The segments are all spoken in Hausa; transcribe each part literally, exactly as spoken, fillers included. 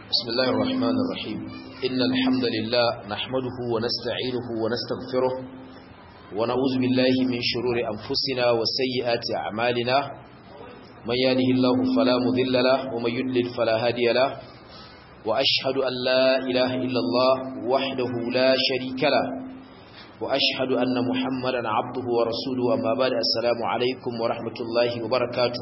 بسم الله الرحمن الرحيم إن الحمد لله نحمده ونستعينه ونستغفره ونعوذ بالله من شرور أنفسنا وسيئات أعمالنا من يهده الله فلا مضل له ومن يضلل فلا هادي له وأشهد أن لا إله إلا الله وحده لا شريك له وأشهد أن محمدا عبده ورسوله أما بعد السلام عليكم ورحمة الله وبركاته.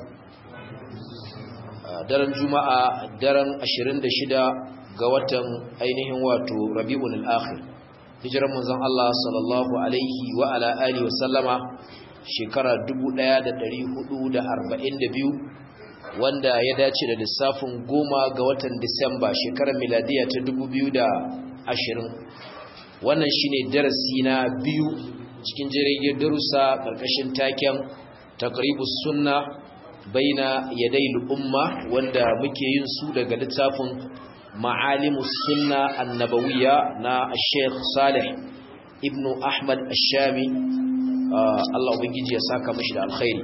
daren juma'a daren ashirin da shida ga watan ainihin wato rabi'ul akhir hijiran manzon Allah sallallahu alaihi wa ala alihi wa sallama shekara dubu ɗaya da ɗari hudu da arba'in da biyu wanda ya dace da lissafin goma ga watan Disamba shekarar miladiya ta dubu biyu da ashirin. Wannan shine darasi na biyu cikin jerin darussa karkashin taken taqribus sunna baina yadayil umma wanda muke yin su daga littafin ma'alimus sunna annabawiyya na Sheikh Saleh ibn Ahmad Ash-Shami, Allah ubangiji ya saka mishi da alkhairi.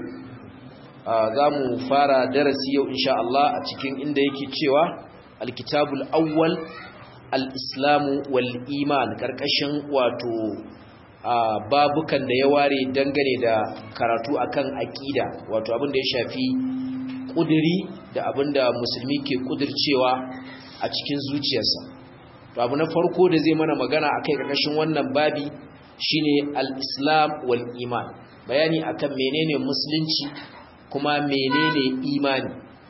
zamu fara darasi yau insha Allah a cikin inda yake cewa alkitabul awwal al-islamu wal iman karkashin wato Uh, babukan da ya ware dangane da karatu akan aqida, wato abin da ya shafi kudiri da abin da musulmi ke kudircewa a cikin zuciyarsa. To abu na farko da zai mana magana akai karkashin wannan babi shine al-islam wal iman, bayani akan menene musulunci kuma menene imani.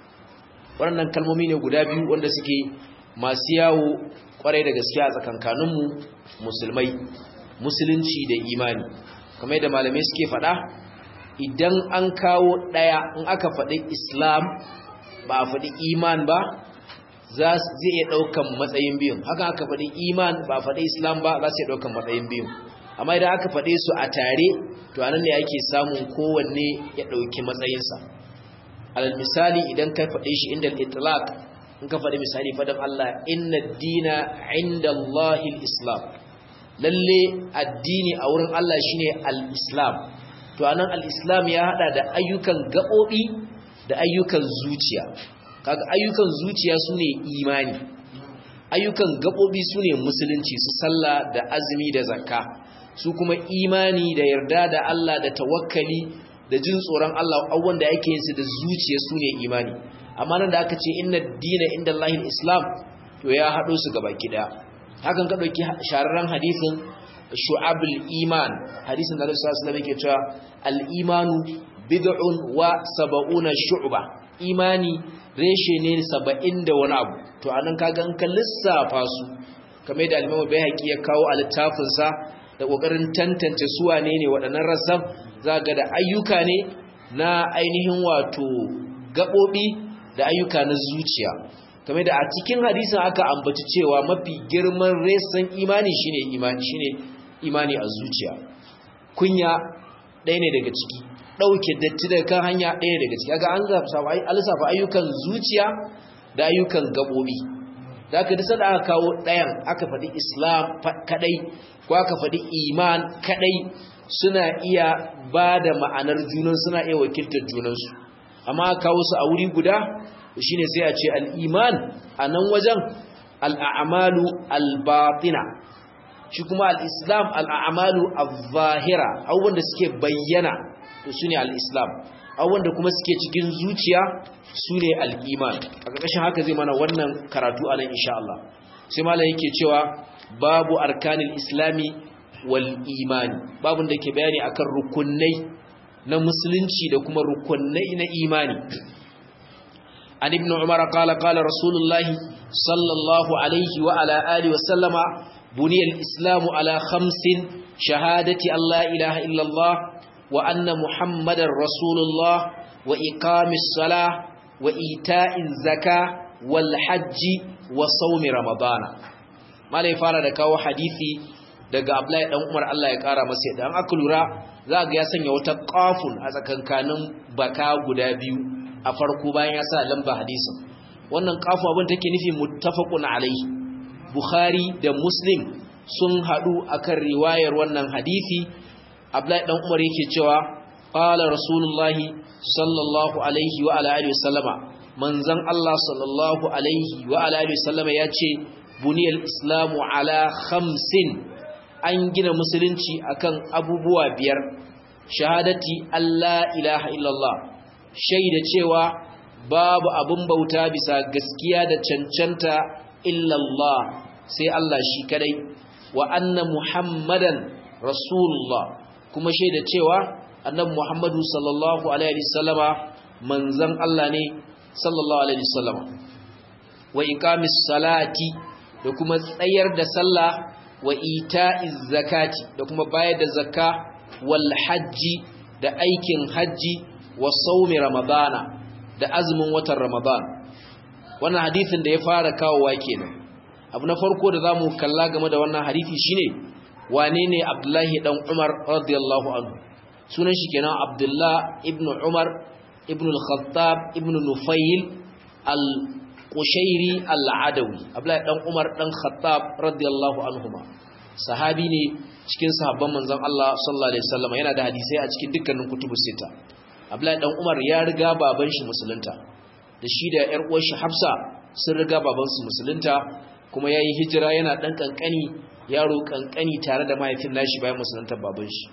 Wannan kalmomi ne guda biyu wanda suke masu yawo kwarai da gaskiya a tsakankaninmu musulmai, musulunci da imani. Kamar yadda malamai suke faɗa, idan an kawo ɗaya, in aka faɗi islam ba a faɗi iman ba, za zai iya ɗaukan matsayin biyun. Haka aka faɗi iman ba a faɗi islam ba, za su iya ɗaukan matsayin biyun. Amma idan aka faɗe su a tare, to anan ne ake samun kowanne ya ɗauki matsayinsa. Alal misali, idan ka faɗe shi inda al-itlaq, in ka faɗi misali faɗin Allah, inna ad-dina 'inda Allahi al-islam, lalle addini a wurin Allah shine al-islam. To anan al-islam ya hada da ayyukan gabobi da ayyukan zuciya. Kaga ayyukan zuciya sune imani, ayyukan gabobi sune musulunci, su sallah da azumi da zakka. Su kuma imani da yarda da Allah da tawakkali da jin tsoron Allah, abubuwan da ake yin su da zuciya sune imani. Amma nan da aka ce inna ad-dina inda Allahi al-islam, to ya hado su gabaki daya. Hakan ka dauki shararren hadisin shu'abul iman, hadisin da Rasul sallallahu alaihi wasallam yake cewa al-imanu bid'un wa sab'una shu'ba, imani reshe ne saba'in da wani abu. To anan kaga an kan lissafa su kamar da Imam Bayhaqi ya kawo a littafin sa da kokarin tantance su wane ne waɗannan rassan, zaga da ayyuka ne na ainihin wato gabobi da ayyuka na zuciya. Kamar da a cikin hadisin aka ambaci cewa mafi girman resan imani shine imani shine imani a zuciya. Kunya ɗaya ne daga ciki, ɗauke datti daga kan hanya ɗaya daga ciki. Kaga an lissafa ayyukan zuciya da ayyukan gabobi. Da aka disa da aka kawo ɗayan, aka faɗi islam kadai ko aka faɗi iman kadai, suna iya ba da ma'anar junan, suna iya wakiltar junansu. Amma aka kawo su a wuri guda shine sai a ce al-iman a nan wajen al-a'malu al-batina, shi kuma al-islam al-a'malu al-zahira, abubuwan da suke bayyana to sune al-islam, abubuwan da kuma suke cikin zuciya sune al-iman. A ƙarƙashin haka zai mana wannan karatu a nan insha Allah. Sai malam yake cewa babu arkanil islami wal imani, babun da ke bayani akan rukunai na musulunci da kuma rukunai na imani. عن ابن عمر قال قال رسول الله صلى الله عليه وعلى آله وسلم بني الإسلام على خمس: شهادة أن لا إله إلا الله وأن محمد رسول الله وإقام الصلاة وإيتاء الزكاة والحج وصوم رمضان. ما لا يفعل دكاو حديثي daga Abdullahi dan Umar, Allah ya kara masa yadda. An aka lura za ga ya sanya wata qafun a tsakankanin baka guda biyu a farko bayan ya sa lamba hadisin. Wannan kafu abin take nufi muttafaqun alaihi, Bukhari da Muslim sun hadu akan riwayar wannan hadisi. Abdullahi dan Umar yake cewa qala Rasulullah sallallahu alaihi wa ala alihi wasallama, manzon Allah sallallahu alaihi wa alihi wasallam ya ce buniyal islamu ala khamsin, an gina musulunci akan abubuwa biyar: shahadati Allah ilaha illallah, shaida cewa babu abun bauta bisa gaskiya da cancanta illallah sai Allah shi kadai, wa anna muhammadan rasulullah, kuma shaida cewa annabi muhammadu sallallahu alaihi wasallama manzon Allah ne sallallahu alaihi wasallama, wa iqamis salati, da kuma tsayar da sallah, wa ita'iz zakati, da kuma bayar da zakka, wal hajji, da aikin hajji, wa saumi ramadana, da azumin watan ramadan. Wannan hadisin da ya fara kawowa kenan. Abu na farko da zamu kalla game da wannan hadisi shine wane ne Abdullahi dan Umar radiyallahu anhu. Sunan shi kenan Abdullah ibn Umar ibn al-Khattab ibn Nufayl al-Qushairi al-Adawi. Abdullahi dan Umar dan Khattab radiyallahu anhuma sahabi ne cikin sahabban manzon Allah sallallahu alaihi wasallam, yana da hadisi a cikin dukkanin kutubus sita. Abdullahi dan Umar ya riga baban shi musulunta, da shi da ƴar uwar shi Hafsa sun riga baban su musulunta, kuma yayi hijira yana dan kankani, yaro kankani tare da mahaifin nashi bayan musulunta baban shi.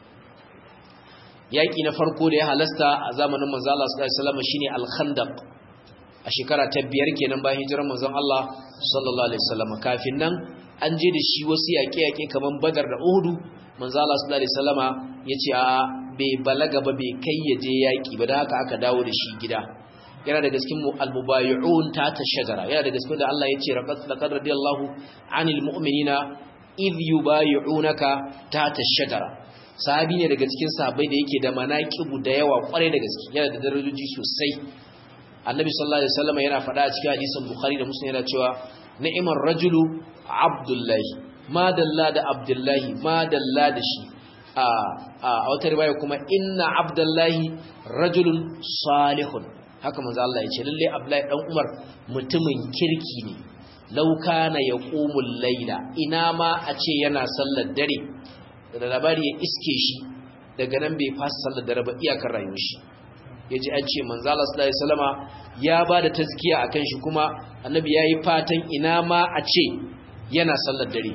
Yaki na farko da ya halasta a zamanin manzon Allah sallallahu alaihi wasallam shine al-Khandaq, a shekara ta biyar kenan bayan hijirar manzon Allah sallallahu alaihi wasallam. Kafin nan an je da shi wasu yaƙe-yaƙe kaman Badar da Uhud. Manzon Allah sallallahu alaihi wasallama yace a bai balaga ba, bai kai ya je yaƙi ba, da haka aka dawo da shi gida. Yana da gaskin al-mubayi'un ta ta shajara, yana da gaskin da Allah yace laqad radiyallahu 'anil mu'minina idh yubayi'unaka ta ta shajara. Sahabi ne daga cikin sahabbai da yake da manaqibu da yawa kwarai da gaske, yana da darajoji sosai. Annabi sallallahu alaihi wasallam yana faɗa a cikin hadisin Bukhari da Muslim, yana cewa ni'imar rajulu Abdullahi, ma dalla da Abdullahi, ma dalla da shi. a a wata riwaya kuma inna Abdullahi rajulun salihun, haka manzo Allah ya ce lalle Abdullahi dan Umar mutumin kirki ne. Law kana yaqumul layla, ina ma a ce yana sallar dare, da labari ya iske shi daga nan bai fasa sallar dare ba iyakar rayuwar shi. Yaji an ce manzo Allah sallallahu alaihi wasallama ya bada tazkiya akan shi, kuma annabi yayi fatan ina ma a ce yana sallar dare.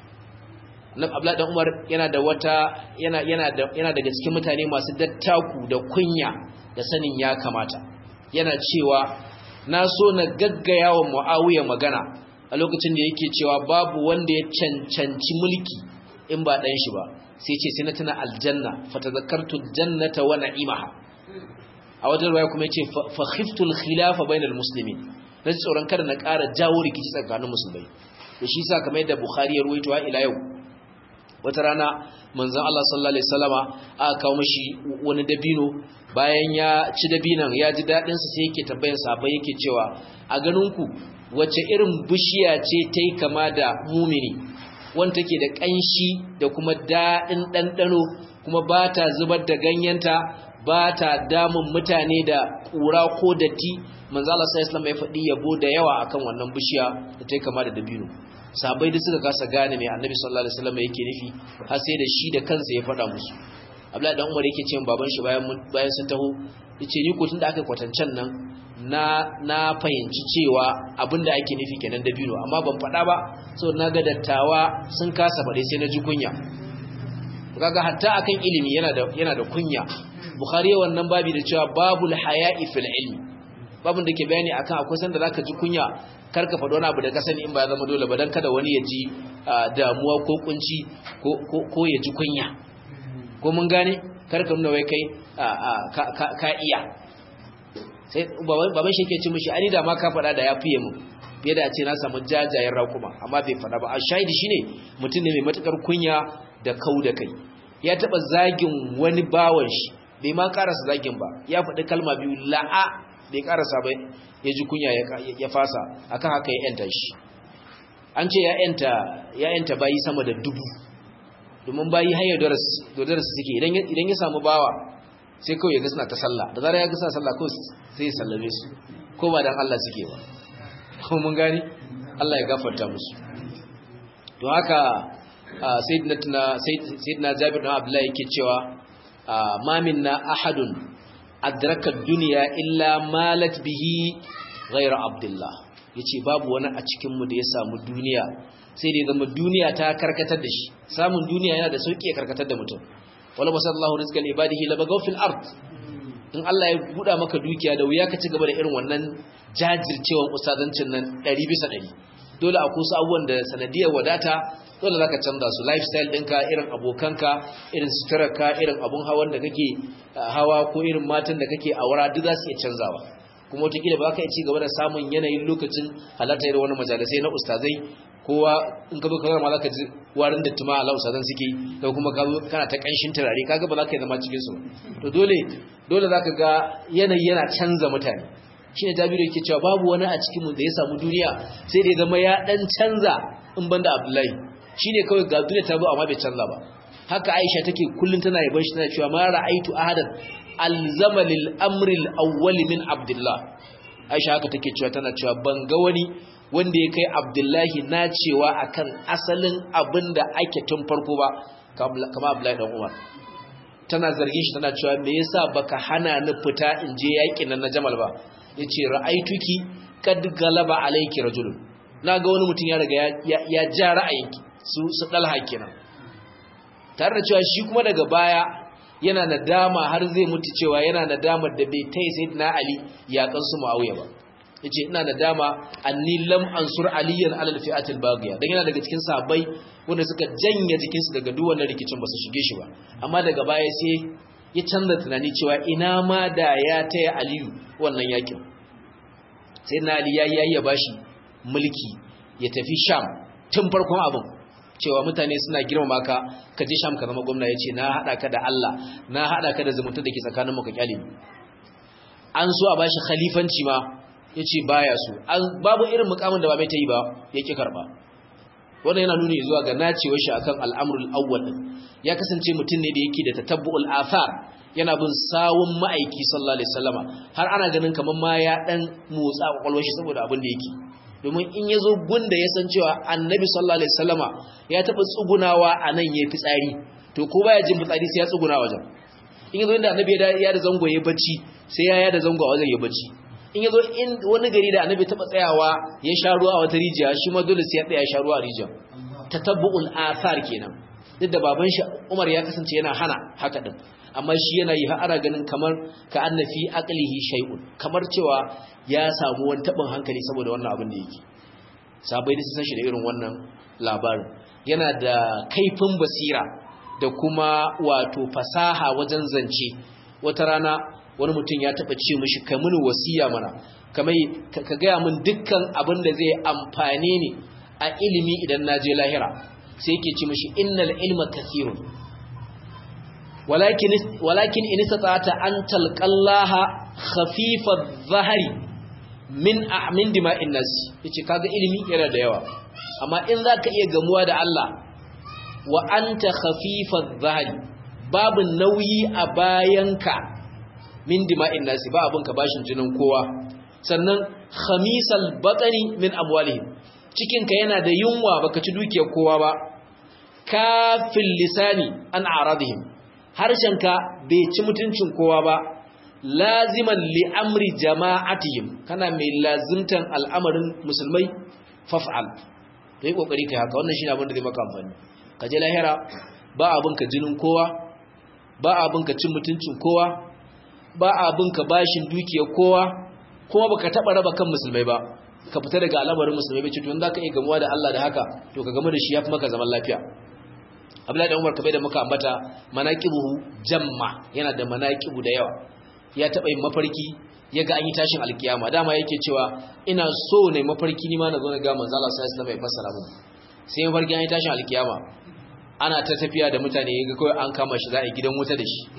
Annabi Abdullah dan Umar yana da wata yana yana da yana daga cikin mutane masu dattaku da kunya da sanin ya kamata. Yana cewa na so na gaggaya wa Muawiya magana a lokacin da yake cewa babu wanda ya cancanci mulki in ba dan shi ba, sai ce sai na tuna aljanna, fatazakkartu aljannata wa na'imaha. A wajen ruwaya kuma yace fa khiftu al-khilafa bainal muslimin, dan tsoron kada na ƙara jawo rikici tsakanin musulmai. To shi yasa kamar yadda Bukhari ya ruwaito ila yau, wata rana manzon Allah sallallahu alaihi wasallama aka kawo mishi wani dabino, bayan ya ci dabinan ya ji dadin sa sai yake tambayar sahabbai yake cewa a ganin ku wace irin bishiya ce tayi kama da mumini, wanda take da kanshi da kuma dadin dandano, kuma ba ta zubar da ganyenta, ba ta damun mutane da kura ko datti. Manzo Allah sallallahu alaihi wasallam ya faɗi yabo da yawa akan wannan bishiya da tayi kama da dabino. Sahabbai da suka kasa gane me Annabi sallallahu alaihi wasallam yake nufi, har sai da shi da kansa ya faɗa musu. Abdullahi dan Umar yake cewa baban shi bayan bayan sun taho, yace ni ko tunda aka kwatancan nan na na fahimci cewa abinda ake nufi kenan dabino, amma ban faɗa ba saboda naga dattawa sun kasa faɗe sai na ji kunya. Kaga hatta akan ilimi yana da yana da kunya. Bukhari wannan babi da cewa babul haya'i fil ilmi, babun da ke bayani akan akwai sanda zaka ji kunya, karka faɗo wani abu da ka sani in ba ya zama dole ba, dan kada wani ya ji damuwa ko kunci ko ko ya ji kunya. Ko mun gane, karka nuna wai kai ka iya. Sai baban shi yake ce mishi ani da ma ka faɗa da ya fiye mu, fiye da a ce na samu jajayen raƙuma, amma bai faɗa ba. A shahidi shine mutum ne mai matukar kunya da kau da kai. Ya taɓa zagin wani bawan shi, bai ma karasa zagin ba, ya faɗi kalma biyu la'a bai karasa ba, ya ji kunya ya fasa, akan haka ya yanta shi. An ce ya yanta ya yanta bayi sama da dubu, domin bayi hayar dodarsu suke, idan ya samu bawa sai kawai ya ga suna ta sallah, da zarar ya ga suna sallah kawai sai ya sallame su, ko ba dan Allah suke ba. Ko mun gani, Allah ya gafarta musu. Don haka sayyidina Jabir bin Abdullah yake cewa ma minna ahadun adraka ad-dunya illa malat bihi ghayra abdullah yace babu wani a cikin mu da ya samu duniya sai dai zama duniya ta karkatar da shi samun duniya yana da sauki ya karkatar da mutum wala basallahu rizqal ibadihi labagaw fil ard in Allah ya buda maka dukiya da wuya ka ci gaba da irin wannan jajircewan ustazancin nan ɗari bisa ɗari dole a kusa abubuwan da sanadiyar wadata dole zaka canza su lifestyle ɗinka irin abokanka irin suturarka irin abun hawan da kake hawa ko irin matan da kake aura duk za su iya canzawa kuma wataƙila ba za ka iya ci gaba da samun yanayin lokacin halarta irin wani majalisai na ustazai kowa in ka zo ka zama za ka ji warin da tuma ala ustazan suke da kuma ka zo kana ta ƙanshin turare kaga ba za ka yi zama cikin su to dole dole za ka ga yanayi yana canza mutane shi ne jabiru yake cewa babu wani a cikinmu da ya samu duniya sai da ya zama ya ɗan canza in banda abdullahi shi ne kawai ga duniya ta zo amma bai canza ba haka aisha take kullum tana yaban shi tana cewa ma ra'aitu ahadan alzama lil amri al awwal min abdullah aisha haka take cewa tana cewa ban ga wani wanda ya kai abdullahi na cewa akan asalin abinda ake tun farko ba kama abdullahi dan umar tana zargin shi tana cewa me yasa baka hana ni fita in je yakin nan na jamal ba yace ra'aituki kad galaba alayki rajulun naga wani mutum ya riga ya ya ja ra'ayinki su su dalha kenan tare da cewa shi kuma daga baya yana nadama har zai mutu cewa yana nadamar da bai tai sayyidina ali ya kansu muawiya ba yace ina nadama anni lam ansur aliyan ala alfi'atil baghiya dan yana daga cikin sahabbai wanda suka janye jikinsu daga duk wannan rikicin ba su shige shi ba amma daga baya sai ya canza tunani cewa ina ma da ya taya aliyu wannan yakin sayyidina ali yayi yayi ya bashi mulki ya tafi sham tun farkon abin cewa mutane suna girmama ka ka je sham ka zama gwamna yace na hada ka da Allah na hada ka da zumunta dake tsakanin mu ka kyale an so a bashi khalifanci ma yace baya so babu irin mukamin da ba mai tayi ba yake karba wannan yana nuni zuwa ga nacewar shi akan al'amrul awwal ya kasance mutum ne da yake da tatabbu'ul athar yana bin sawun ma'aiki sallallahu alaihi wasallama har ana ganin kaman ma ya dan motsa kwakwalwar shi saboda abin da yake domin in yazo gunda ya san cewa annabi sallallahu alaihi wasallama ya taba tsugunawa anan yayi fitsari to ko baya jin fitsari sai ya tsuguna wajen in yazo inda annabi ya da zango yayi bacci sai ya ya da zango a wajen yayi bacci in yazo in wani gari da annabi taba tsayawa ya sha ruwa a wata rijiya shi ma dole sai ya tsaya ya sha ruwa a rijiya tatabbu'ul athar kenan duk da baban shi Umar ya kasance yana hana haka din amma shi yana yi har ana ganin kamar ka annafi aqlihi shay'un kamar cewa ya samu wani tabin hankali saboda wannan abin da yake sabai da san shi da irin wannan labarin yana da kaifin basira da kuma wato fasaha wajen zance wata rana wani mutum ya taba ce mishi kai mini wasiya mana kamar ka ga min dukkan abin da zai amfane ni a ilimi idan naje lahira sai yake ce mishi innal ilma kathirun walakin walakin in sata'ata an talqallaha khafifa adh-dhahri min min dima'in nas yace kaga ilimi yana da yawa amma in zaka iya gamuwa da Allah wa anta khafifa adh-dhahri babu nauyi a bayanka min dima'in nas ba abun ka bashin jinin kowa sannan khamisal batani min amwalihim cikinka yana da yunwa baka ci dukiyar kowa ba kafil lisani an aradihim harshenka bai ci mutuncin kowa ba laziman li amri jama'atihim kana mai lazimtan al'amarin musulmai faf'al dai kokari kai haka wannan shine abin da zai maka amfani ka je lahira ba abin ka jinin kowa ba abin ka cin mutuncin kowa ba abin ka bashin dukiyar kowa kuma baka taba raba kan musulmai ba ka fita daga al'amarin musulmai bai ce to in zaka iya gamuwa da Allah da haka to ka gamu da shi yafi maka zaman lafiya Abdullahi dan Umar kabai da muka ambata manaqibuhu jamma yana da manaqibu da yawa ya taba yin mafarki yaga an yi tashin alkiyama dama yake cewa ina so ne mafarki ni ma na zo na ga manzo Allah sallallahu alaihi wasallam ya fassara mun sai mafarki an yi tashin alkiyama ana ta tafiya da mutane yaga kai an kama shi za a yi gidan wuta da shi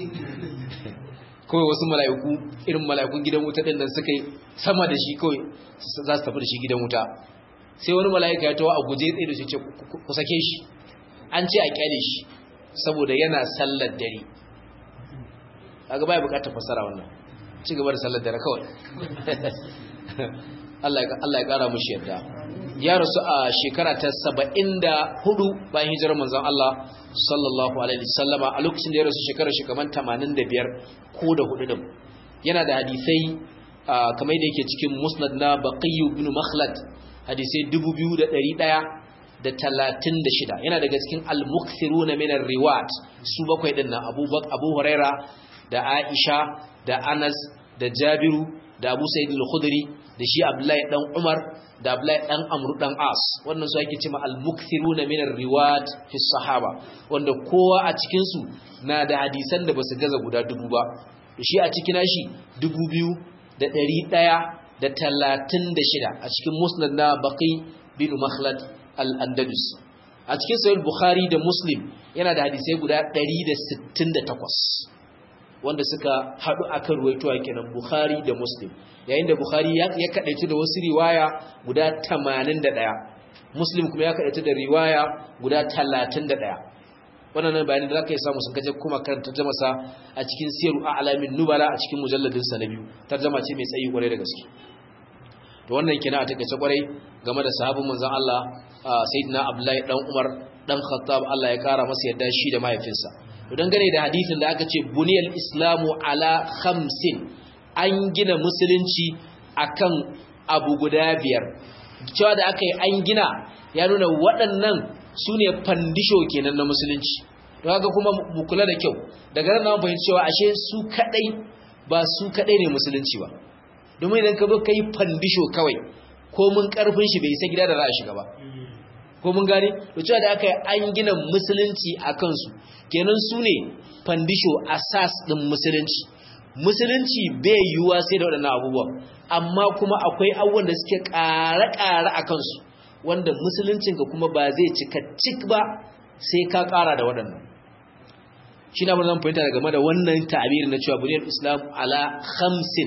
kawai wasu mala'iku irin mala'ikun gidan wuta din nan suka yi sama da shi kawai za su tafi da shi gidan wuta sai wani mala'ika ya tawo a guje tsaye da shi ce ku sake shi an ce a kyale shi saboda yana sallar dare kaga baya bukatar fasara wannan ci gaba da sallar dare kawai Allah ya Allah ya kara mushi yadda ya rasu a shekara ta saba'in da hudu bayan hijirar manzon Allah sallallahu alaihi wasallama a lokacin da ya rasu shekarar shi kaman tamanin da biyar ko da hudu din yana da hadisai kamar da yake cikin musnad na Baqi ibn Makhlad hadisi dubu biyu da ɗari ɗaya da talatin da shida yana daga cikin al-mukthiruna min ar-riwat su bakwai din nan Abu Abu Huraira da Aisha da Anas da Jabiru da Abu Sa'id al-Khudri da shi Abdullahi dan Umar da Abdullahi dan Amr dan As wannan su ake cewa al-mukthiruna min ar-riwat fi sahaba wanda kowa a cikin su na da hadisan da basu gaza guda dubu ba shi a cikin nashi dubu biyu da ɗari ɗaya da talatin da shida a cikin musnad na Baqi bin Makhlad al-Andalus a cikin sahih Bukhari da Muslim yana da hadisai guda ɗari da sittin da takwas wanda suka hadu akan ruwaitowa kenan Bukhari da Muslim yayin da Bukhari ya kadaitu da wasu riwaya guda tamanin da ɗaya Muslim kuma ya kadaitu da riwaya guda talatin da ɗaya wannan bayanin da zaka yi samu sun kaje kuma kan tarjuma sa a cikin siyaru a'lamin nubala a cikin mujalladin sa na biyu tarjuma ce mai tsayi kwarai da gaske to wannan kenan a takeice kwarai game da sahabban manzon Allah sayyidina Abdullahi dan Umar dan Khattab Allah ya kara masa yadda shi da mahaifinsa to dangane da hadisin da aka ce buniyal islamu ala khamsin an gina musulunci akan abu guda biyar cewa da aka yi an gina ya nuna waɗannan su ne fandisho kenan na musulunci to haka kuma mu kula da kyau daga nan na fahimci cewa ashe su kadai ba su kadai ne musulunci ba domin idan ka zo kai fandisho kawai ko mun karfin shi bai isa gida da za a shiga ba ko mun gane to cewa da aka yi an gina musulunci akan su kenan su ne fandisho asas din musulunci musulunci bai yiwuwa sai da waɗannan abubuwan amma kuma akwai abubuwan da suke ƙare-ƙare a kansu wanda musuluncinka kuma ba zai cika cik ba sai ka ƙara da waɗannan shi na zan fahimta game da wannan ta'abiri na cewa buniyar islam ala khamsin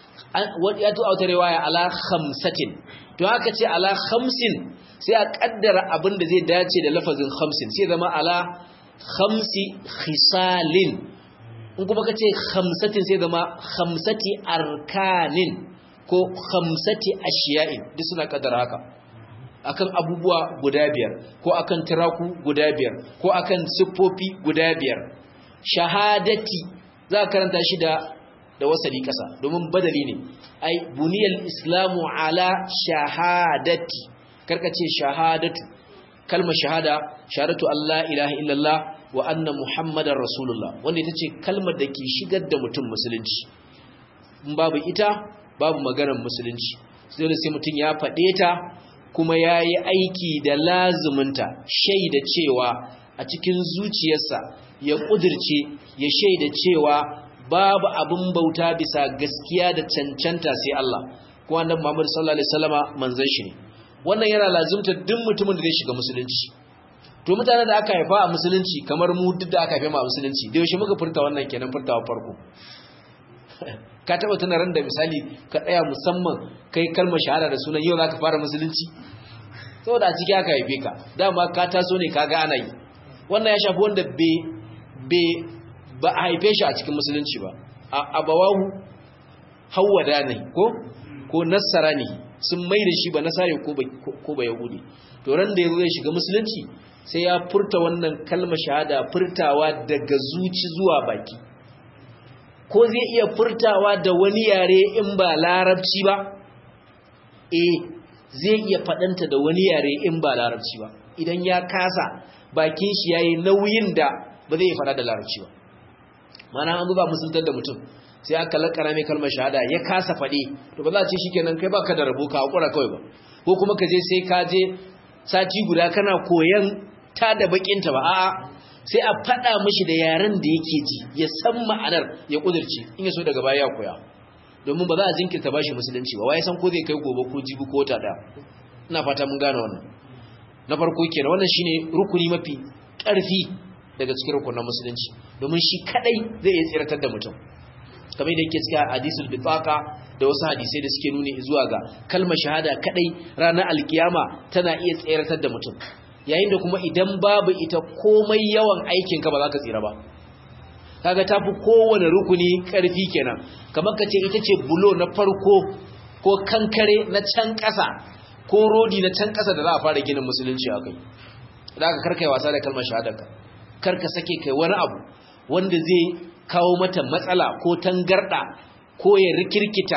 ya to auta riwaya ala khamsatin to haka ce ala khamsin sai a kaddara abin da zai dace da lafazin khamsin sai zama ala khamsi khisalin in kuma kace khamsatin sai zama khamsati arkanin ko khamsati ashiya'in duk suna kaddara haka akan abubuwa guda biyar ko akan tiraku guda biyar ko akan siffofi guda biyar shahadati za ka karanta shi da da wasali kasa domin badali ne ai buniyal islamu ala shahadati karkace shahadatu kalmar shahada shahadatu Allah ilaha illallah wa anna muhammadar rasulullah wanda ita ce kalmar da ke shigar da mutum musulunci in babu ita babu maganar musulunci sai sai mutum ya faɗe ta kuma ya yi aiki da lazuminta shaida cewa a cikin zuciyarsa ya ƙudirce ya shaida cewa babu abin bauta bisa gaskiya da cancanta sai Allah ko annabi Muhammad sallallahu alaihi wasallama manzon shi ne wannan yana lazumta duk mutumin da zai shiga musulunci to mutanen da aka haifa a musulunci kamar mu duk da aka haifa mu a musulunci da yaushe muka furta wannan kenan furtawa farko ka taba tana ran da misali ka tsaya musamman kai kalmar shahada da sunan yau zaka fara musulunci saboda a ciki aka haife ka dama ka taso ne kaga ana yi wannan ya shafi wanda be be ba a haife shi a cikin musulunci ba abawahu hawwada ne ko ko nasara ne sun mai da shi ba nasare ko ba ko ba yahudi to ran da yazo zai shiga musulunci sai ya furta wannan kalmar shahada furtawa daga zuci zuwa baki ko zai iya furtawa da wani yare in ba larabci ba eh zai iya fadanta da wani yare in ba larabci ba idan ya kasa bakin shi yayi nauyin da ba zai fada da larabci ba mana an ba musuluntar da mutum sai aka lakara mai kalmar shahada ya kasa fade to ba za a ce shikenan kai baka da rabo ka hakura kawai ba ko kuma ka je sai ka je sati guda kana koyan ta da bakinta ba a'a sai a fada mishi da yaren da yake ji ya san ma'anar ya kudirce in ya so daga baya ya koya domin ba za a jinkirta bashi musulunci ba wai san ko zai kai gobe ko jibi ko wata daya ina fata mun gane wannan na farko kenan wannan shine rukuni mafi karfi daga cikin rukunin musulunci domin shi kadai zai iya tsiratar da mutum kamar yadda yake cikin hadisul bitaqa da wasu hadisai da suke nuni zuwa ga kalmar shahada kadai ranar alkiyama tana iya tsiratar da mutum yayin da kuma idan babu ita komai yawan aikin ka ba za ka tsira ba kaga tafi kowane rukuni karfi kenan kamar kace ita ce bulo na farko ko kankare na can ƙasa ko rodi na can ƙasa da za a fara ginin musulunci akai da aka karkai wasa da kalmar shahadarka karka sake kai wani abu wanda zai kawo mata matsala ko tangarda ko ya rikirkita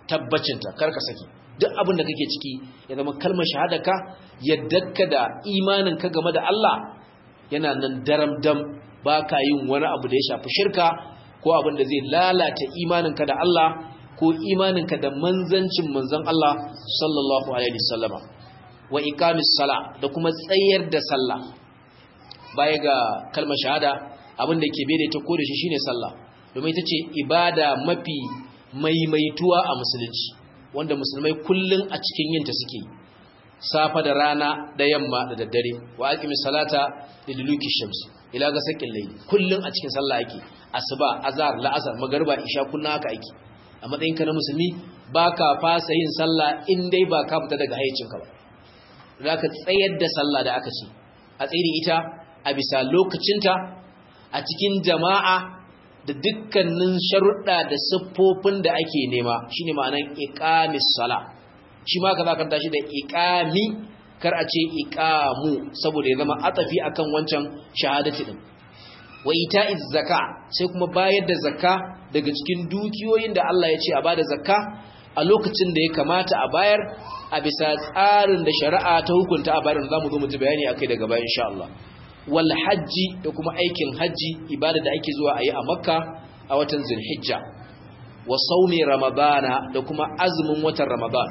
tabbacinta kar ka saki duk abin da kake ciki ya zama kalmar shahadarka yaddarka da imaninka game da Allah yana nan daram dam baka yin wani abu da ya shafi shirka ko abin da zai lalata imaninka da Allah ko imaninka da manzancin manzon Allah sallallahu alaihi wasallama wa iqamis sala da kuma tsayar da sallah baya ga kalmar shahada abin da ke bede ta kore shi shine sallah domin ita ce ibada mafi maimaituwa a musulunci wanda musulmai kullun a cikin yinta suke safa da rana da yamma da daddare wa aqimis salata liduluki shams ila ga sakin layli kullun a cikin sallah ake asuba azhar la'asar magriba isha kullun haka ake a matsayin ka na musulmi baka fasa yin sallah in dai ba ka fita daga hayyacinka ba zaka tsayar da sallah da aka ce a tsiri ita a bisa lokacinta a cikin jama'a da dukkanin sharuɗa da siffofin da ake nema shine ma'anar iqamis sala shi ma ka zaka tashi da iqami kar a ce iqamu saboda ya zama atafi akan wancan shahadati din wa ita'iz zakka sai kuma bayar da zakka daga cikin dukiyoyin da Allah ya ce a bada zakka a lokacin da ya kamata a bayar a bisa tsarin da shari'a ta hukunta a bayar zamu zo mu ji bayani akai daga bayan insha Allah wal hajji da kuma aikin hajji ibada da ake zuwa ayi a Makka a watan Zulhijja wa sawmi ramadana da kuma azumin watan Ramadan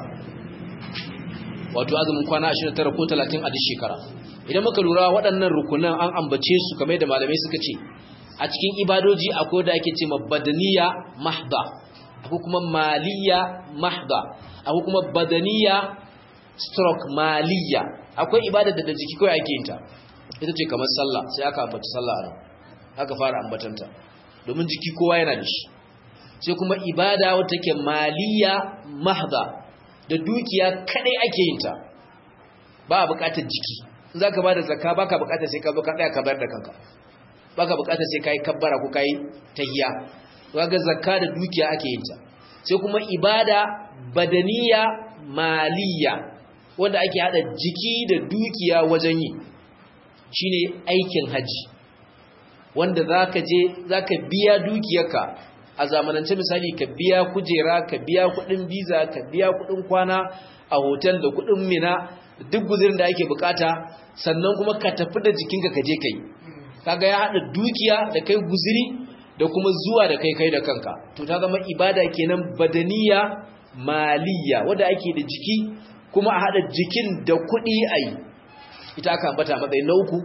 wato azumin kwana ashirin da tara ko talatin a duk shekara idan muka lura waɗannan rukunan an ambace su kamar da malamai suka ce a cikin ibadoji akwai da ake cewa badaniya mahda akwai kuma maliya mahda akwai kuma badaniya stroke maliya akwai ibada da jiki kawai ake yin ta ita ce kamar sallah sai aka ambaci sallah a nan aka fara ambatanta domin jiki kowa yana da shi sai kuma ibada wata ke maliya mahda da dukiya kadai ake yin ta ba a bukatar jiki in zaka bada zakka baka bukatar sai ka zo ka tsaya ka bayar da kanka baka bukatar sai kai kabbara ko kai tahiyya kaga zakka da dukiya ake yin ta sai kuma ibada badaniya maliya wanda ake hada jiki da dukiya wajen yi shine aikin haji wanda zaka je zaka biya dukiyarka a zamanance misali ka biya kujera ka biya kudin visa ka biya kudin kwana a hotel da kudin mina duk guzirin da ake bukata sannan kuma ka tafi da jikinka ka je kai kaga ya hada dukiya da kai guziri da kuma zuwa da kai kai da kanka to ta zama ibada kenan badaniya maliya wanda ake da jiki kuma a hada jikin da kudi ayi ita aka ambata matsayin na uku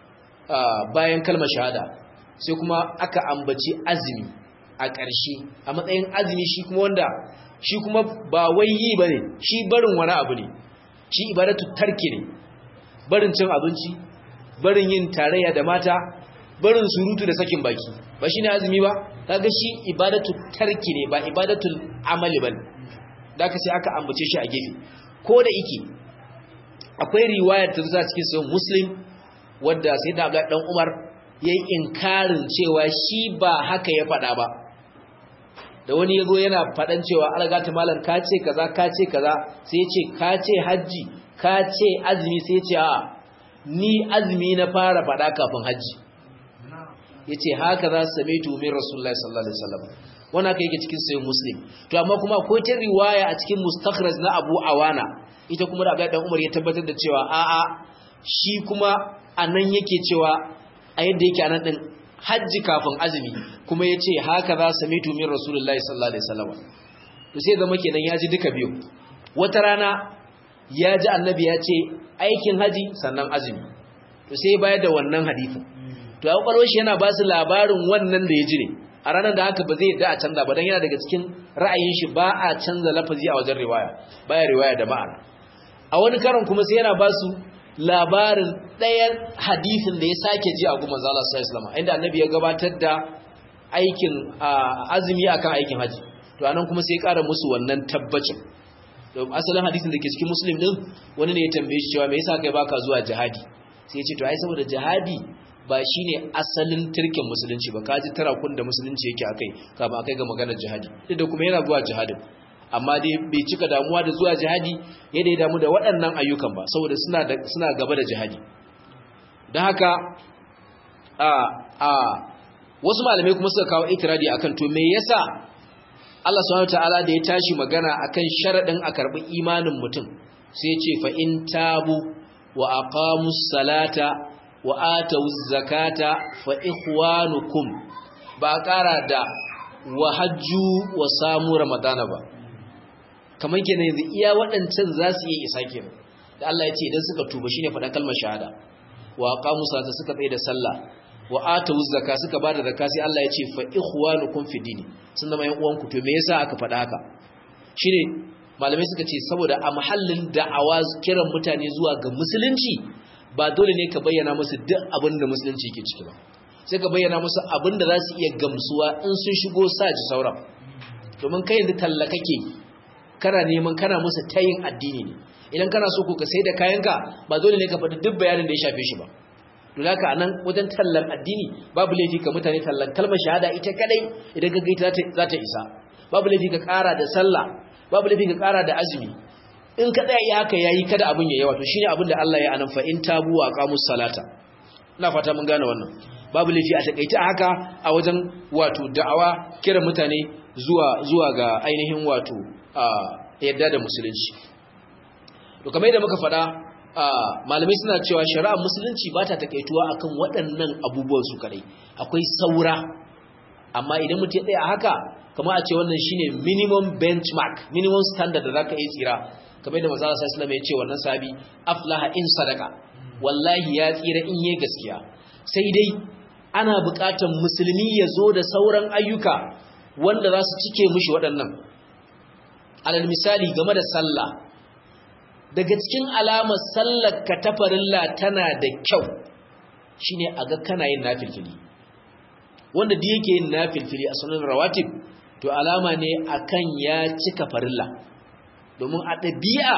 bayan kalmar shahada sai kuma aka ambaci azumi a ƙarshe a matsayin azumi shi kuma wanda shi kuma ba wai yi bane shi barin wani abu ne shi ibadatu tarki ne barin cin abinci barin yin tarayya da mata barin surutu da sakin baki ba shine azumi ba kaga shi ibadatu tarki ne ba ibadatul amali bane da ka sai aka ambace shi a gefe ko da yake akwai riwayar ta zuwa cikin sahih muslim wanda sayyidina Abdullah dan Umar yayi inkarin cewa shi ba haka ya faɗa ba da wani yazo yana faɗan cewa algata malam ka ce kaza ka ce kaza sai ya ce ka ce haji ka ce azumi sai ya ce a ni azumi na fara faɗa kafin haji yace haka za su same tu min rasulullahi sallallahu alaihi wasallam wannan kai yake cikin sahih muslim to amma kuma akwai ta riwaya a cikin mustakhraj na Abu Awana ita kuma da Abdullah dan Umar ya tabbatar da cewa a a shi kuma anan yake cewa a yadda yake anan din haji kafin azumi kuma yace haka za su same tu min rasulullahi sallallahu alaihi wasallam to sai zama kenan ya ji duka biyu wata rana ya ji annabi ya ce aikin haji sannan azumi to sai bayar da wannan hadisin to ya kwalwo shi yana ba su labarin wannan da ya ji ne a ranar da haka ba zai yadda a canza ba don yana daga cikin ra'ayin shi ba a canza lafazi a wajen riwaya baya riwaya da ma'ana a wani karon kuma sai yana ba su labarin ɗayan hadisin da ya sake ji a gumman zala sallallahu alaihi wasallam inda annabi ya gabatar da aikin azumi akan aikin haji to anan kuma sai ya ƙara musu wannan tabbacin asalin hadisin da ke cikin muslim din wani ne ya tambaye shi cewa me yasa kai baka zuwa jihadi sai ya ce to ai saboda jihadi ba shine asalin turkin musulunci ba kaji tarakun da musulunci yake akai kafin akai ga maganar jihadi duk da kuma yana zuwa jihadin amma dai bai cika damuwa da zuwa jihadi yadda ya damu da waɗannan ayyukan ba saboda suna da suna gaba da jihadi don haka a a wasu malamai kuma suka kawo itiradi akan to me yasa Allah subhanahu wataala da ya tashi magana akan sharadin a karbi imanin mutum sai ya ce fa in tabu wa aqamus salata wa atawuz zakata fa ikhwanukum ba ƙara da wa hajju wa samu ramadana ba kamar kenan yanzu iya waɗancan za su yi isa kenan da Allah ya ce idan suka tuba shine faɗan kalmar shahada wa aqamu salata suka tsaye da sallah wa atu zakka suka bada zakka sai Allah ya ce fa ikhwanukum fi dini sun zama yan uwanku to me yasa aka faɗa haka shine malamai suka ce saboda a mahallin da'awa kiran mutane zuwa ga musulunci ba dole ne ka bayyana musu duk abin da musulunci ke ciki ba sai ka bayyana musu abin da za su iya gamsuwa in sun shigo sa ji sauran domin kai yanzu talla kake kana neman kana musu tayin addini ne idan kana so ko ka sai da kayanka ba dole ne ka faɗi duk bayanin da ya shafe shi ba to haka anan wajen tallan addini babu laifi ka mutane tallan kalmar shahada ita kadai idan ka gaita za ta isa babu laifi ka ƙara da sallah babu laifi ka ƙara da azumi in ka tsaya haka yayi kada abin ya yawa to shine abin da Allah ya anan fa in tabu wa qamus salata ina fata mun gane wannan babu laifi a takaita haka a wajen wato da'awa kira mutane zuwa zuwa ga ainihin wato yadda da musulunci to kamar yadda muka faɗa malamai suna cewa shari'ar musulunci ba ta takaituwa akan waɗannan abubuwan su kadai akwai saura amma idan mutum ya tsaya haka kamar a ce wannan shine minimum benchmark minimum standard da zaka yi tsira kamar yadda manzo sallallahu alaihi wasallam ya ce wannan sahabi aflaha in sadaka wallahi ya tsira in yayi gaskiya sai dai ana buƙatar musulmi ya zo da sauran ayyuka wanda za su cike mushi waɗannan alal misali game da sallah daga cikin alamar sallar ka ta farilla tana da kyau shine aga kana yin nafilfili wanda da yake yin nafilfili a sunan rawatib to alama ne akan ya cika farilla domin a ɗabi'a